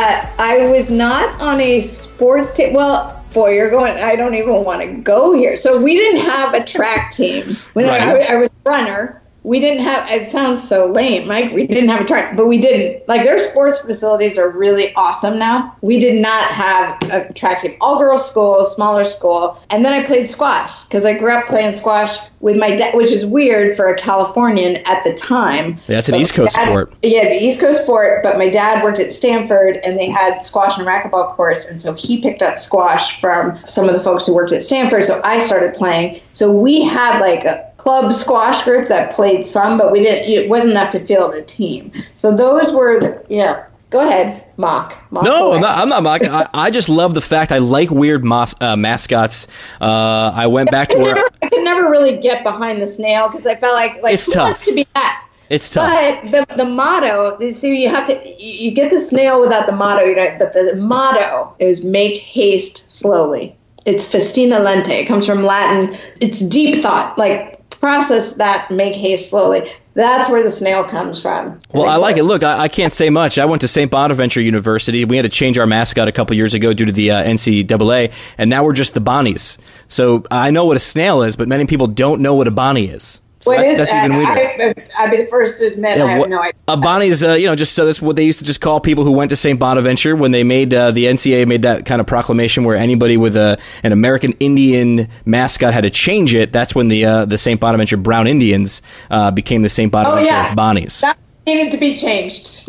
I was not on a sports team. Well, boy, I don't even want to go here. So we didn't have a track team. When Right. I was a runner, we didn't have, it sounds so lame, Mike, we didn't have a track, but we didn't. Like, their sports facilities are really awesome now. We did not have a track team. All-girls school, smaller school. And then I played squash, because I grew up playing squash with my dad, which is weird for a Californian at the time. Yeah, it's an East Coast sport. Yeah, the East Coast sport, but my dad worked at Stanford, and they had squash and racquetball courts, and so he picked up squash from some of the folks who worked at Stanford, so I started playing. So we had like a club squash group that played some, but it wasn't enough to field a team. So those were go ahead, mock No, away. I'm not mocking. I just love the fact I like weird mascots. I went back to where... I could never really get behind the snail because I felt like It's who tough. wants to be that? It's tough. But the motto, see, you get the snail without the motto, but the motto is make haste slowly. It's festina lente. It comes from Latin. It's deep thought, like process that, make haste slowly. That's where the snail comes from. Well, I like it. Look, I can't say much. I went to St. Bonaventure University. We had to change our mascot a couple years ago due to the NCAA, and now we're just the Bonnies. So I know what a snail is, but many people don't know what a Bonnie is. So that's even weirder. I'd be the first to admit I have no idea. A Bonnie is, just so that's what they used to just call people who went to St. Bonaventure when they made the NCAA made that kind of proclamation where anybody with an American Indian mascot had to change it. That's when the St. Bonaventure Brown Indians became the St. Bonaventure Bonnies. That needed to be changed.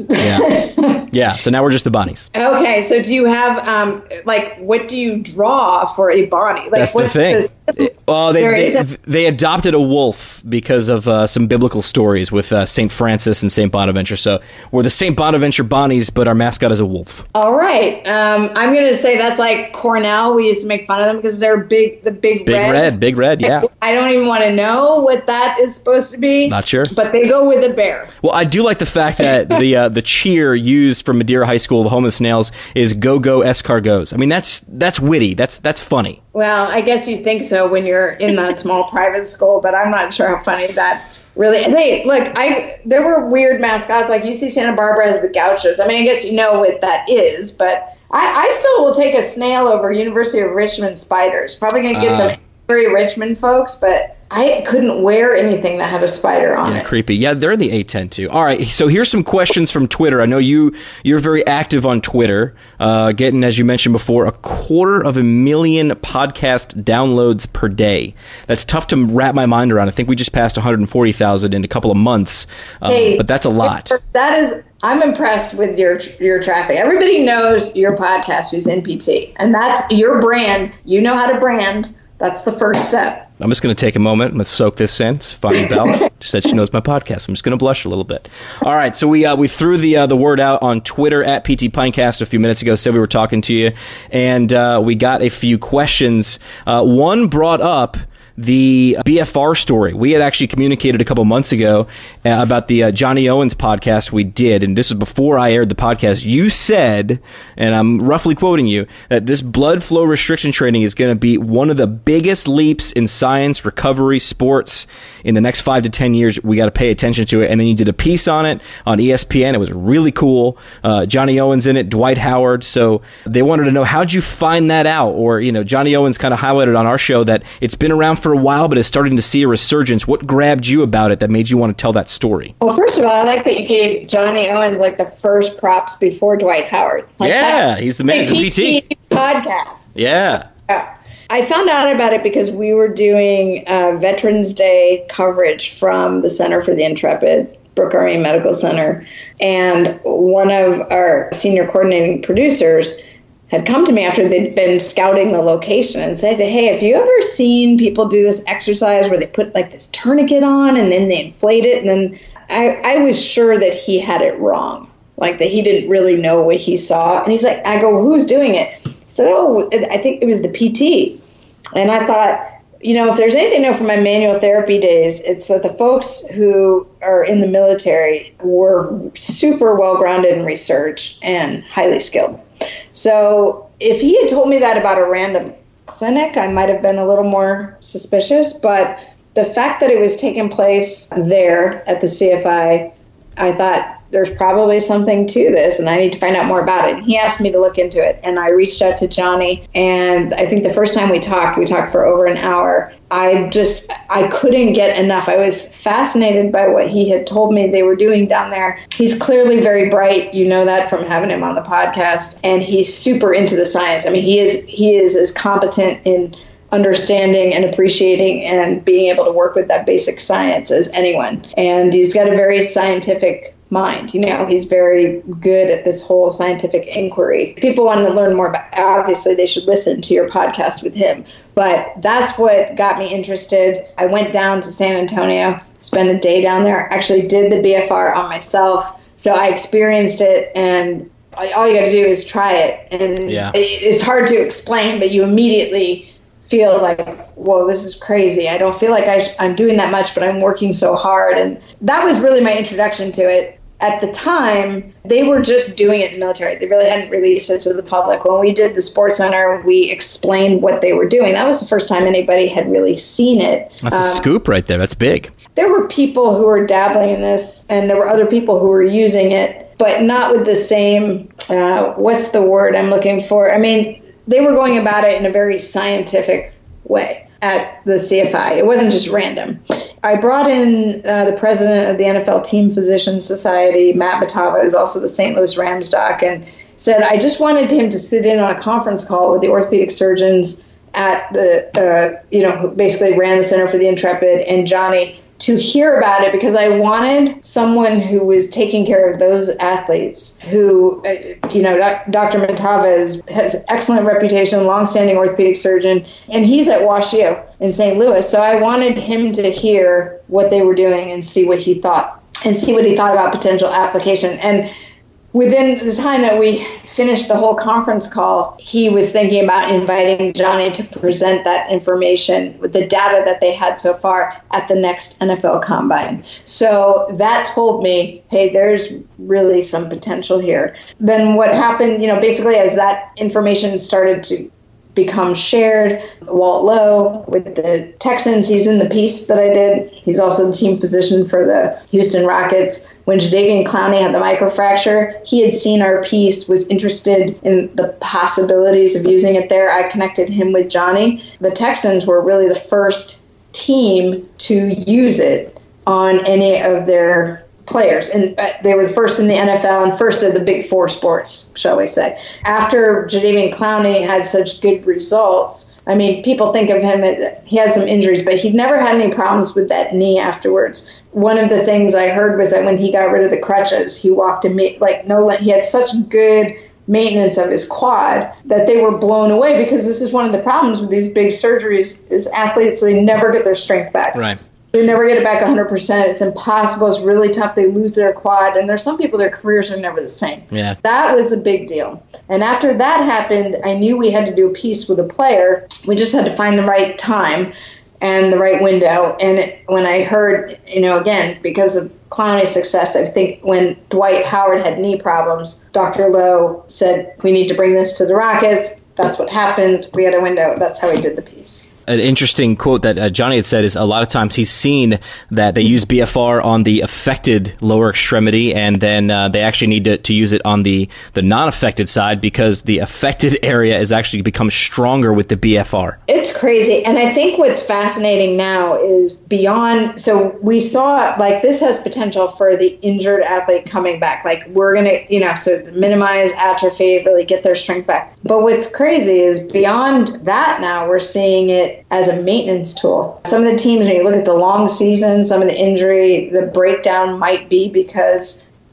Yeah. So now we're just the Bonnies. Okay, so do you have what do you draw for a Bonnie? Like, That's the thing. They adopted a wolf because of some biblical stories with St. Francis and St. Bonaventure. So we're the St. Bonaventure Bonnies, but our mascot is a wolf. All right. I'm going to say that's like Cornell. We used to make fun of them because they're big red. Big red, yeah. I don't even want to know what that is supposed to be. Not sure. But they go with a bear. Well, I do like the fact that the cheer used from Madeira High School, the home of the Snails, is "Go Go Escargots." I mean, that's witty. That's funny. Well, I guess you think so when you're in that small private school, but I'm not sure how funny that really. There were weird mascots like UC Santa Barbara has the Gauchos. I mean, I guess you know what that is, but I still will take a snail over University of Richmond Spiders. Probably going to get some angry Richmond folks, but I couldn't wear anything that had a spider on it. Creepy. Yeah, they're in the A10 too. All right, so here's some questions from Twitter. I know you're very active on Twitter, getting, as you mentioned before, 250,000 podcast downloads per day. That's tough to wrap my mind around. I think we just passed 140,000 in a couple of months, but that's a lot. I'm impressed with your traffic. Everybody knows your podcast who's NPT, and that's your brand. You know how to brand. That's the first step. I'm just going to take a moment. I'm going to soak this in. Stefania Bell just said she knows my podcast. I'm just going to blush a little bit. All right, so we threw the word out on Twitter at PT Pintcast a few minutes ago. Said we were talking to you, and we got a few questions. One brought up the BFR story. We had actually communicated a couple months ago about the Johnny Owens podcast we did, and this was before I aired the podcast. You said, and I'm roughly quoting you, that this blood flow restriction training is going to be one of the biggest leaps in science, recovery, sports in the next 5 to 10 years. We got to pay attention to it. And then you did a piece on it on ESPN. It was really cool. Johnny Owens in it, Dwight Howard. So they wanted to know, how'd you find that out? Or, Johnny Owens kind of highlighted on our show that it's been around for a while, but is starting to see a resurgence. What grabbed you about it that made you want to tell that story? Well, first of all, I like that you gave Johnny Owens the first props before Dwight Howard. He's the man. He's a PT podcast. Yeah. I found out about it because we were doing Veterans Day coverage from the Center for the Intrepid, Brooke Army Medical Center, and one of our senior coordinating producers had come to me after they'd been scouting the location and said, hey, have you ever seen people do this exercise where they put like this tourniquet on and then they inflate it? And then I was sure that he had it wrong, like that he didn't really know what he saw. And he's like, I go, who's doing it? He said, oh, I think it was the PT. And I thought, if there's anything to know from my manual therapy days, it's that the folks who are in the military were super well-grounded in research and highly skilled. So if he had told me that about a random clinic, I might have been a little more suspicious. But the fact that it was taking place there at the CFI, I thought, there's probably something to this, and I need to find out more about it. And he asked me to look into it, and I reached out to Johnny, and I think the first time we talked for over an hour. I couldn't get enough. I was fascinated by what he had told me they were doing down there. He's clearly very bright. You know that from having him on the podcast, and he's super into the science. I mean, he is as competent in understanding and appreciating and being able to work with that basic science as anyone. And he's got a very scientific mind. He's very good at this whole scientific inquiry. If people want to learn more about, obviously they should listen to your podcast with him. But that's what got me interested. I went down to San Antonio, spent a day down there, actually did the BFR on myself. So I experienced it, and all you got to do is try it. And it's hard to explain, but you immediately feel like, whoa, this is crazy. I don't feel like I'm doing that much, but I'm working so hard. And that was really my introduction to it. At the time, they were just doing it in the military. They really hadn't released it to the public. When we did the Sports Center, we explained what they were doing. That was the first time anybody had really seen it. That's a scoop right there. That's big. There were people who were dabbling in this, and there were other people who were using it, but not with the same, what's the word I'm looking for? I mean, they were going about it in a very scientific way at the CFI. It wasn't just random. I brought in the president of the NFL Team Physicians Society, Matt Matava, who's also the St. Louis Rams doc, and said I just wanted him to sit in on a conference call with the orthopedic surgeons at the, who basically ran the Center for the Intrepid, and Johnny, to hear about it, because I wanted someone who was taking care of those athletes who, Dr. Matava has excellent reputation, longstanding orthopedic surgeon, and he's at WashU in St. Louis. So I wanted him to hear what they were doing and see what he thought about potential application. And within the time that we finished the whole conference call, he was thinking about inviting Johnny to present that information with the data that they had so far at the next NFL Combine. So that told me, hey, there's really some potential here. Then what happened, basically as that information started to become shared, Walt Lowe with the Texans, he's in the piece that I did. He's also the team physician for the Houston Rockets. When Jadeveon Clowney had the microfracture, he had seen our piece, was interested in the possibilities of using it there. I connected him with Johnny. The Texans were really the first team to use it on any of their players, and they were the first in the NFL and first of the big four sports, shall we say. After Jadeveon Clowney had such good results, I mean, people think of him, he had some injuries, but he'd never had any problems with that knee afterwards. One of the things I heard was that when he got rid of the crutches, he walked he had such good maintenance of his quad that they were blown away, because this is one of the problems with these big surgeries is athletes, they never get their strength back. Right. They never get it back 100%. It's impossible. It's really tough. They lose their quad. And there's some people, their careers are never the same. Yeah. That was a big deal. And after that happened, I knew we had to do a piece with a player. We just had to find the right time and the right window. And when I heard, again, because of Clowney's success, I think when Dwight Howard had knee problems, Dr. Lowe said, we need to bring this to the Rockets. That's what happened. We had a window. That's how we did the piece. An interesting quote that Johnny had said is a lot of times he's seen that they use BFR on the affected lower extremity, and then they actually need to use it on the non-affected side, because the affected area is actually become stronger with the BFR. It's crazy. And I think what's fascinating now is beyond, so we saw this has potential for the injured athlete coming back. We're going to, so minimize atrophy, really get their strength back. But what's crazy is beyond that now we're seeing it as a maintenance tool. Some of the teams, when you look at the long season, some of the injury, the breakdown might be because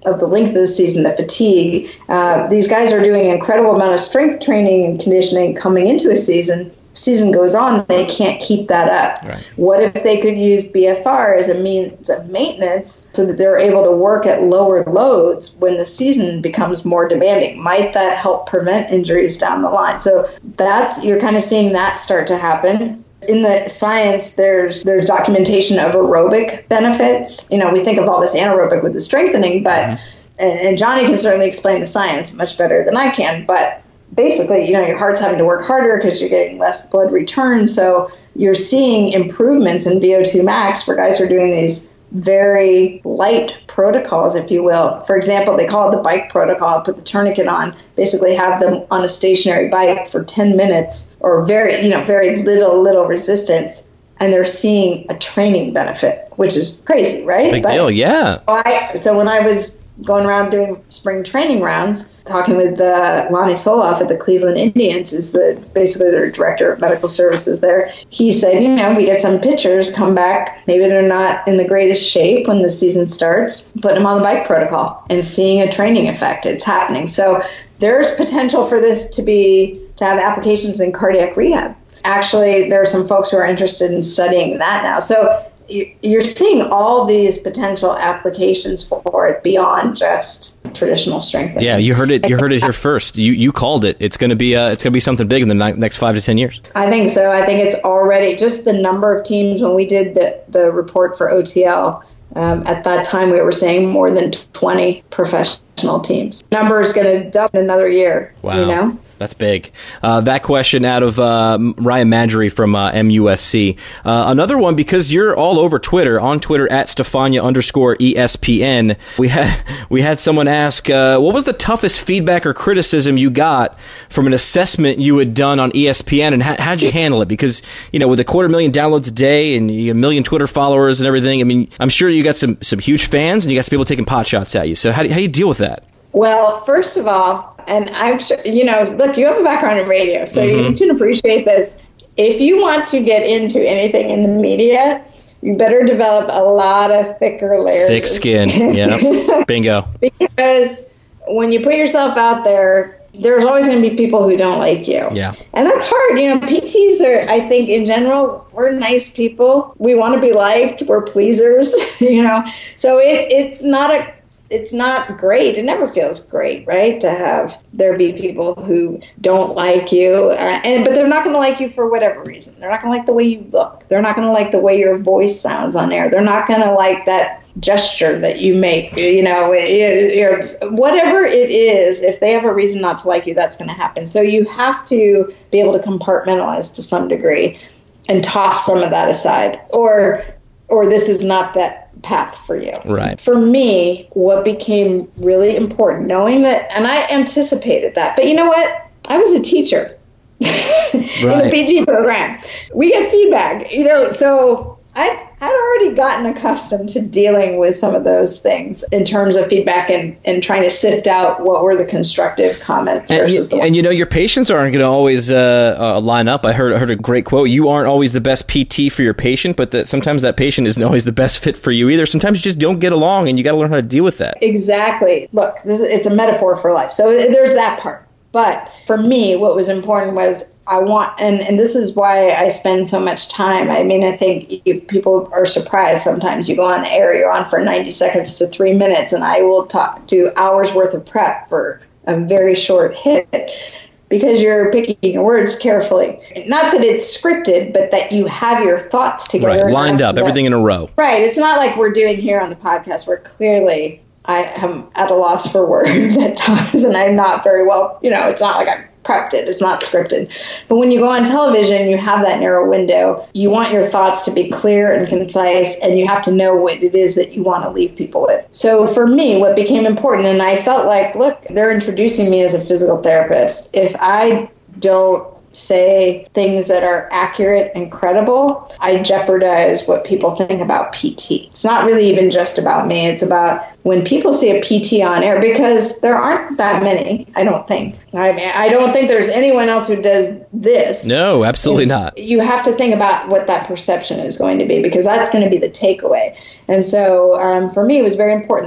of the length of the season, the fatigue. These guys are doing an incredible amount of strength training and conditioning coming into a season. Season goes on, they can't keep that up. Right. What if they could use BFR as a means of maintenance so that they're able to work at lower loads when the season becomes more demanding? Might that help prevent injuries down the line? So you're kind of seeing that start to happen. In the science, there's documentation of aerobic benefits. We think of all this anaerobic with the strengthening, but and Johnny can certainly explain the science much better than I can, but basically, your heart's having to work harder because you're getting less blood return. So you're seeing improvements in VO2 max for guys who are doing these very light protocols, if you will. For example, they call it the bike protocol. Put the tourniquet on, basically have them on a stationary bike for 10 minutes or very little resistance. And they're seeing a training benefit, which is crazy, right? Big deal, yeah. So when I was going around doing spring training rounds, talking with Lonnie Soloff at the Cleveland Indians, who's basically their director of medical services there. He said, we get some pitchers come back, maybe they're not in the greatest shape when the season starts, putting them on the bike protocol and seeing a training effect. It's happening. So there's potential for this to have applications in cardiac rehab. Actually, there are some folks who are interested in studying that now. So you're seeing all these potential applications for it beyond just traditional strengthening. Yeah, you heard it here first. You called it. It's going to be something big in the next 5 to 10 years. I think so. I think it's already just the number of teams. When we did the report for OTL, at that time we were saying more than 20 professional teams. Number is going to double in another year. Wow. That's big. That question out of Ryan Madry from MUSC. Another one, because you're all over Twitter, on Twitter at Stefania_ESPN. We had someone ask, what was the toughest feedback or criticism you got from an assessment you had done on ESPN, and how'd you handle it? Because, with 250,000 downloads a day and you have 1 million Twitter followers and everything, I mean, I'm sure you got some huge fans and you got some people taking pot shots at you. So how do you deal with that? Well, first of all, and I'm sure, look, you have a background in radio, so you can appreciate this. If you want to get into anything in the media, you better develop a lot of thicker layers. Thick skin, yeah. Bingo. Because when you put yourself out there, there's always going to be people who don't like you. Yeah. And that's hard. PTs are, I think, in general, we're nice people. We want to be liked. We're pleasers, So it's not great. It never feels great, right? To have there be people who don't like you, but they're not going to like you for whatever reason. They're not going to like the way you look. They're not going to like the way your voice sounds on air. They're not going to like that gesture that you make. Whatever it is, if they have a reason not to like you, that's going to happen. So you have to be able to compartmentalize to some degree and toss some of that aside, or this is not that path for you. Right. For me, what became really important, knowing that, and I anticipated that, but you know what? I was a teacher in the PT program. We get feedback, so I had already gotten accustomed to dealing with some of those things in terms of feedback and trying to sift out what were the constructive comments versus the and your patients aren't going to always line up. I heard a great quote. You aren't always the best PT for your patient, but sometimes that patient isn't always the best fit for you either. Sometimes you just don't get along, and you got to learn how to deal with that. Exactly. Look, it's a metaphor for life. So there's that part. But for me, what was important was and this is why I spend so much time. I mean, I think people are surprised sometimes. You go on the air, you're on for 90 seconds to 3 minutes, and I will do hours worth of prep for a very short hit because you're picking your words carefully. Not that it's scripted, but that you have your thoughts together. Right, lined up, everything in a row. Right. It's not like we're doing here on the podcast where clearly I am at a loss for words at times, and I'm not very well, it's not like I've prepped it. It's not scripted. But when you go on television, you have that narrow window. You want your thoughts to be clear and concise, and you have to know what it is that you want to leave people with. So for me, what became important, and I felt like, look, they're introducing me as a physical therapist. If I don't say things that are accurate and credible, I jeopardize what people think about PT. It's not really even just about me. It's about when people see a PT on air, because there aren't that many, I don't think. I don't think there's anyone else who does this. No, absolutely not. You have to think about what that perception is going to be, because that's going to be the takeaway. And so for me, it was very important that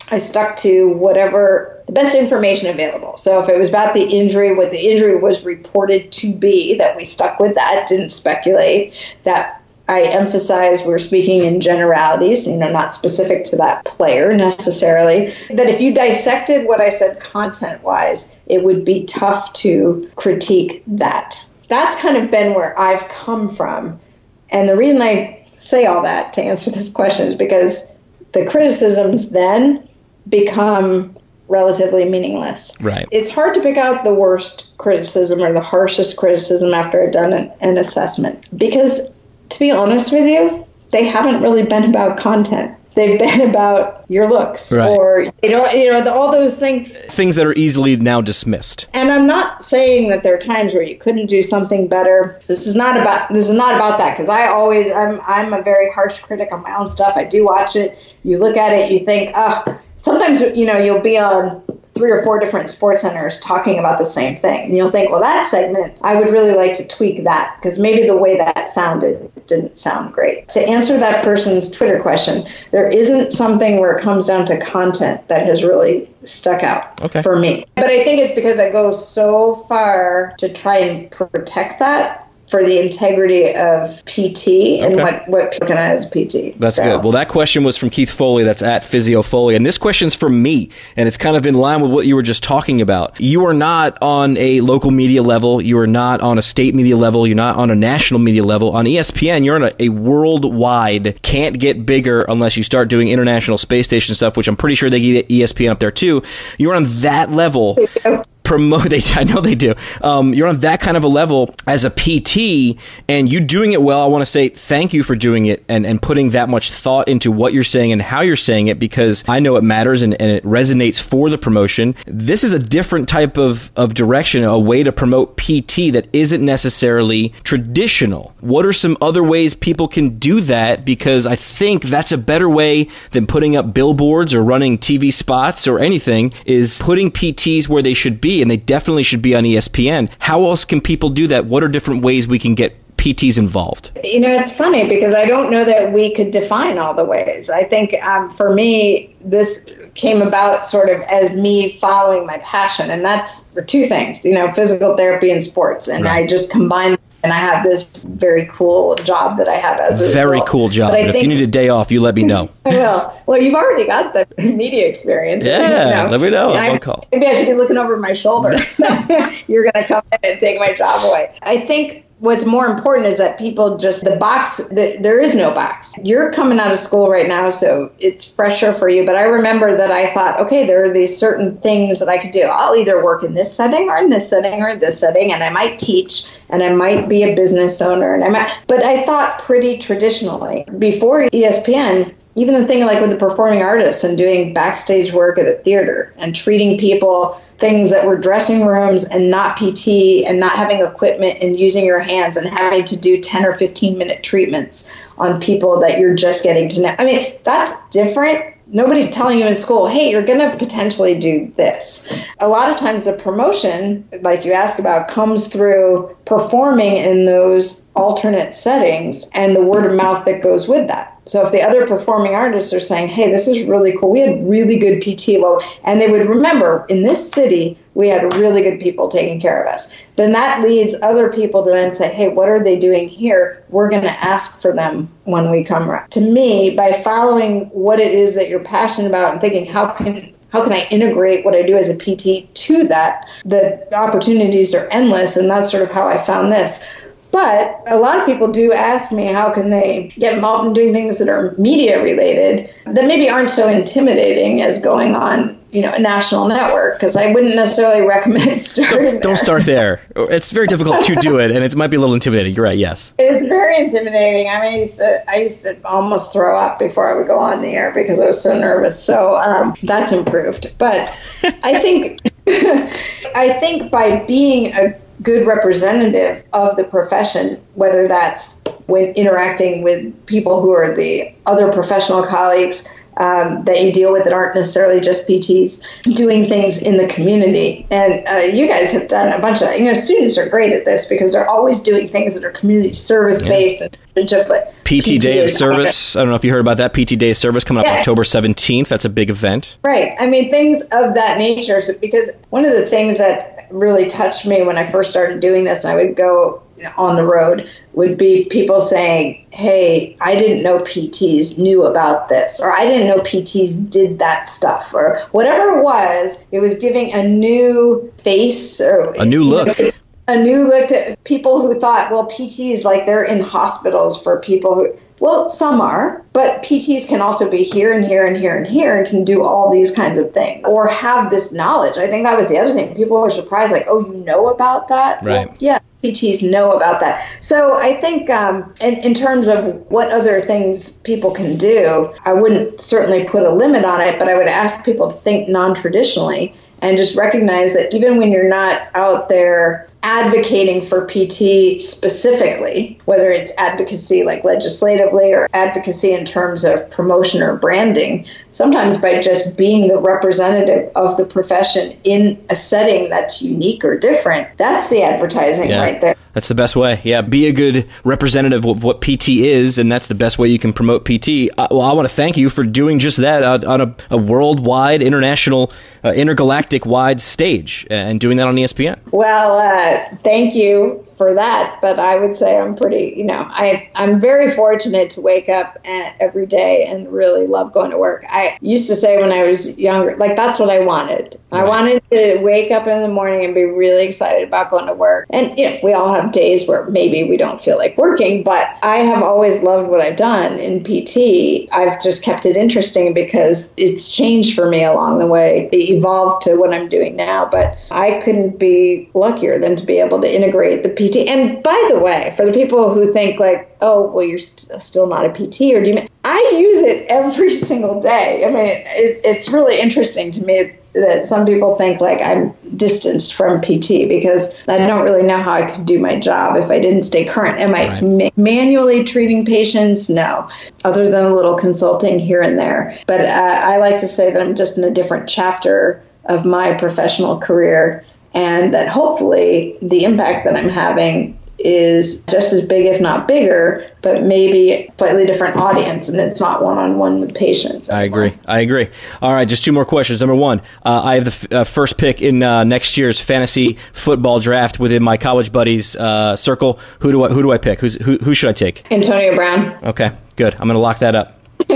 I stuck to whatever the best information available. So if it was about the injury, what the injury was reported to be, that we stuck with that, didn't speculate, that I emphasized we're speaking in generalities, not specific to that player necessarily. That if you dissected what I said content-wise, it would be tough to critique that. That's kind of been where I've come from. And the reason I say all that to answer this question is because the criticisms then become relatively meaningless. Right. It's hard to pick out the worst criticism or the harshest criticism after I've done an assessment. Because, to be honest with you, they haven't really been about content. They've been about your looks, right. Or all those things. Things that are easily now dismissed. And I'm not saying that there are times where you couldn't do something better. This is not about that, because I'm a very harsh critic on my own stuff. I do watch it. You look at it, you think, sometimes you'll be on 3 or 4 different sports centers talking about the same thing. And you'll think, well, that segment, I would really like to tweak that, because maybe the way that sounded didn't sound great. To answer that person's Twitter question, there isn't something where it comes down to content that has really stuck out for me. But I think it's because I go so far to try and protect that for the integrity of PT and what people can as PT. That's good. Well, that question was from Keith Foley. That's at Physio Foley. And this question's from me, and it's kind of in line with what you were just talking about. You are not on a local media level. You are not on a state media level. You're not on a national media level. On ESPN, you're on a worldwide, can't get bigger unless you start doing international space station stuff, which I'm pretty sure they get ESPN up there too. You're on that level. I know they do. You're on that kind of a level as a PT, and you doing it well. I want to say thank you for doing it and putting that much thought into what you're saying and how you're saying it, because I know it matters and it resonates for the promotion. This is a different type of direction, a way to promote PT that isn't necessarily traditional. What are some other ways people can do that? Because I think that's a better way than putting up billboards or running TV spots or anything, is putting PTs where they should be. And they definitely should be on ESPN. How else can people do that? What are different ways we can get PTs involved? It's funny because I don't know that we could define all the ways. I think for me, this came about sort of as me following my passion. And that's for 2 things, physical therapy and sports. And I just combined. And I have this very cool job that I have as a very result. Cool job. If you need a day off, you let me know. I will. Well, you've already got the media experience. Yeah, let me know. I'll call. Maybe I should be looking over my shoulder. You're going to come in and take my job away. I think what's more important is that people there is no box. You're coming out of school right now, so it's fresher for you. But I remember that I thought, okay, there are these certain things that I could do. I'll either work in this setting or in this setting or in this setting, and I might teach, and I might be a business owner, but I thought pretty traditionally. Before ESPN, even the thing like with the performing artists and doing backstage work at a theater and treating people, things that were dressing rooms and not PT and not having equipment and using your hands and having to do 10 or 15 minute treatments on people that you're just getting to know. That's different. Nobody's telling you in school, hey, you're going to potentially do this. A lot of times the promotion, like you ask about, comes through performing in those alternate settings and the word of mouth that goes with that. So if the other performing artists are saying, hey, this is really cool, we had really good PT, and they would remember, in this city, we had really good people taking care of us, then that leads other people to then say, hey, what are they doing here? We're going to ask for them when we come around. To me, by following what it is that you're passionate about and thinking, how can I integrate what I do as a PT to that, the opportunities are endless, and that's sort of how I found this. But a lot of people do ask me how can they get involved in doing things that are media related that maybe aren't so intimidating as going on, a national network, because I wouldn't necessarily recommend starting Don't start there. It's very difficult to do it, and it might be a little intimidating. You're right, yes. It's very intimidating. I used to almost throw up before I would go on the air because I was so nervous. So that's improved. But I think by being a good representative of the profession, whether that's when interacting with people who are the other professional colleagues that you deal with that aren't necessarily just PTs, doing things in the community. And you guys have done a bunch of that. Students are great at this because they're always doing things that are community service-based. PT Day of Service. I don't know if you heard about that. PT Day of Service coming up October 17th. That's a big event. Right. I mean, things of that nature. Because one of the things that really touched me when I first started doing this, and I would go on the road, would be people saying, hey, I didn't know PTs knew about this, or I didn't know PTs did that stuff, or whatever it was giving a new face or a new look. A new look to people who thought, well, PTs, like they're in hospitals for people who, well, some are, but PTs can also be here and here and here and here and can do all these kinds of things or have this knowledge. I think that was the other thing. People were surprised, like, oh, you know about that? Right. Well, yeah. PTs know about that. So I think in terms of what other things people can do, I wouldn't certainly put a limit on it, but I would ask people to think non-traditionally and just recognize that even when you're not out there advocating for PT specifically, whether it's advocacy like legislatively or advocacy in terms of promotion or branding, sometimes by just being the representative of the profession in a setting that's unique or different, that's the advertising right there. That's the best way. Yeah, be a good representative of what PT is, and that's the best way you can promote PT. I want to thank you for doing just that on a worldwide, international, intergalactic-wide stage, and doing that on ESPN. Well, thank you for that, but I would say I'm pretty, I'm very fortunate to wake up every day and really love going to work. I used to say when I was younger, like, that's what I wanted. Right. I wanted to wake up in the morning and be really excited about going to work. And, we all have days where maybe we don't feel like working, but I have always loved what I've done in PT. I've just kept it interesting because it's changed for me along the way. It evolved to what I'm doing now, but I couldn't be luckier than to be able to integrate the PT. And by the way, for the people who think like, oh, well, you're still not a PT, or do you? I use it every single day. I mean, it's really interesting to me that some people think like I'm distanced from PT because I don't really know how I could do my job if I didn't stay current. Am I manually treating patients? No, other than a little consulting here and there. But I like to say that I'm just in a different chapter of my professional career, and that hopefully the impact that I'm having is just as big, if not bigger, but maybe a slightly different audience, and it's not one-on-one with patients anymore. I agree. All right, just two more questions. Number one, I have the first pick in next year's fantasy football draft within my college buddies circle. Who do I pick? Who should I take? Antonio Brown. Okay, good. I'm going to lock that up.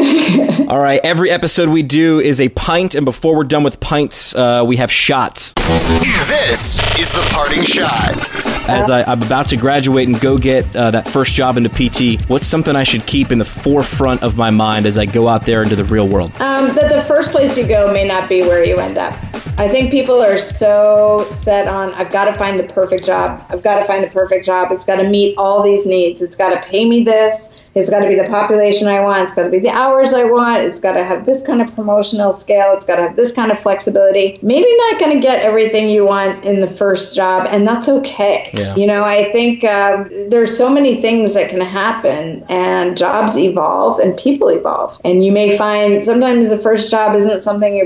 All right, every episode we do is a pint, and before we're done with pints, we have shots. This is the parting shot. As I'm about to graduate and go get that first job into PT, what's something I should keep in the forefront of my mind as I go out there into the real world? That the first place you go may not be where you end up. I think people are so set on, I've got to find the perfect job. I've got to find the perfect job. It's got to meet all these needs. It's got to pay me this. It's got to be the population I want. It's got to be the hours I want. It's got to have this kind of promotional scale. It's got to have this kind of flexibility. Maybe not going to get everything you want in the first job, and that's okay. Yeah. I think there's so many things that can happen, and jobs evolve and people evolve. And you may find sometimes the first job isn't something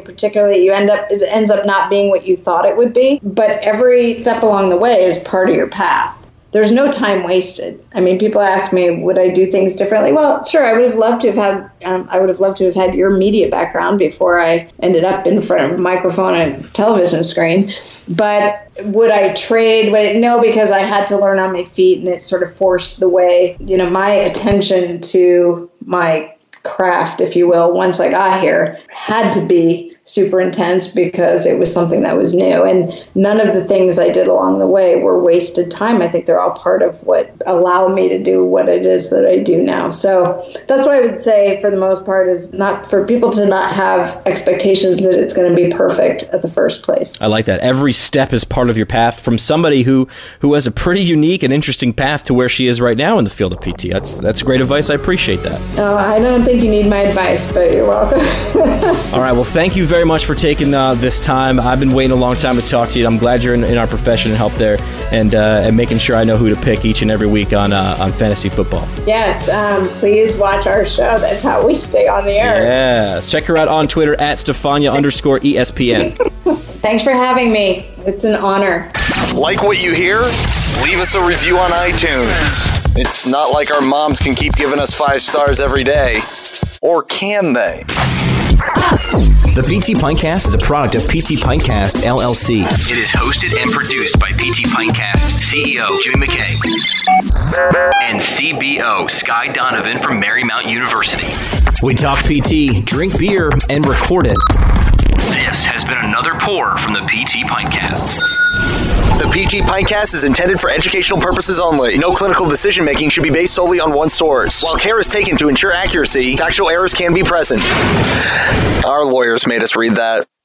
it ends up not being what you thought it would be, but every step along the way is part of your path. There's no time wasted. I mean, people ask me, would I do things differently? Well, sure, I would have loved to have had your media background before I ended up in front of a microphone and television screen. But would I trade? No, because I had to learn on my feet, and it sort of forced the way, my attention to my craft, if you will, once I got here, had to be super intense because it was something that was new. And none of the things I did along the way were wasted time. I think they're all part of what allowed me to do what it is that I do now. So that's what I would say for the most part, is not for people to not have expectations that it's going to be perfect at the first place. I like that. Every step is part of your path, from somebody who has a pretty unique and interesting path to where she is right now in the field of PT. That's great advice. I appreciate that. I don't think you need my advice, but you're welcome. All right. Well, thank you very very much for taking this time. I've been waiting a long time to talk to you. I'm glad you're in our profession and help there, and making sure I know who to pick each and every week on fantasy football. Yes, please watch our show. That's how we stay on the air. Yeah, check her out on Twitter at Stefania_ESPN. Thanks for having me. It's an honor. Like what you hear? Leave us a review on iTunes. It's not like our moms can keep giving us 5 stars every day. Or can they? The PT Pintcast is a product of PT Pintcast, LLC. It is hosted and produced by PT Pintcast CEO Jimmy McKay and CBO Sky Donovan from Marymount University. We talk PT, drink beer, and record it. This has been another pour from the PT Pintcast. The PT Pintcast is intended for educational purposes only. No clinical decision-making should be based solely on one source. While care is taken to ensure accuracy, factual errors can be present. Our lawyers made us read that.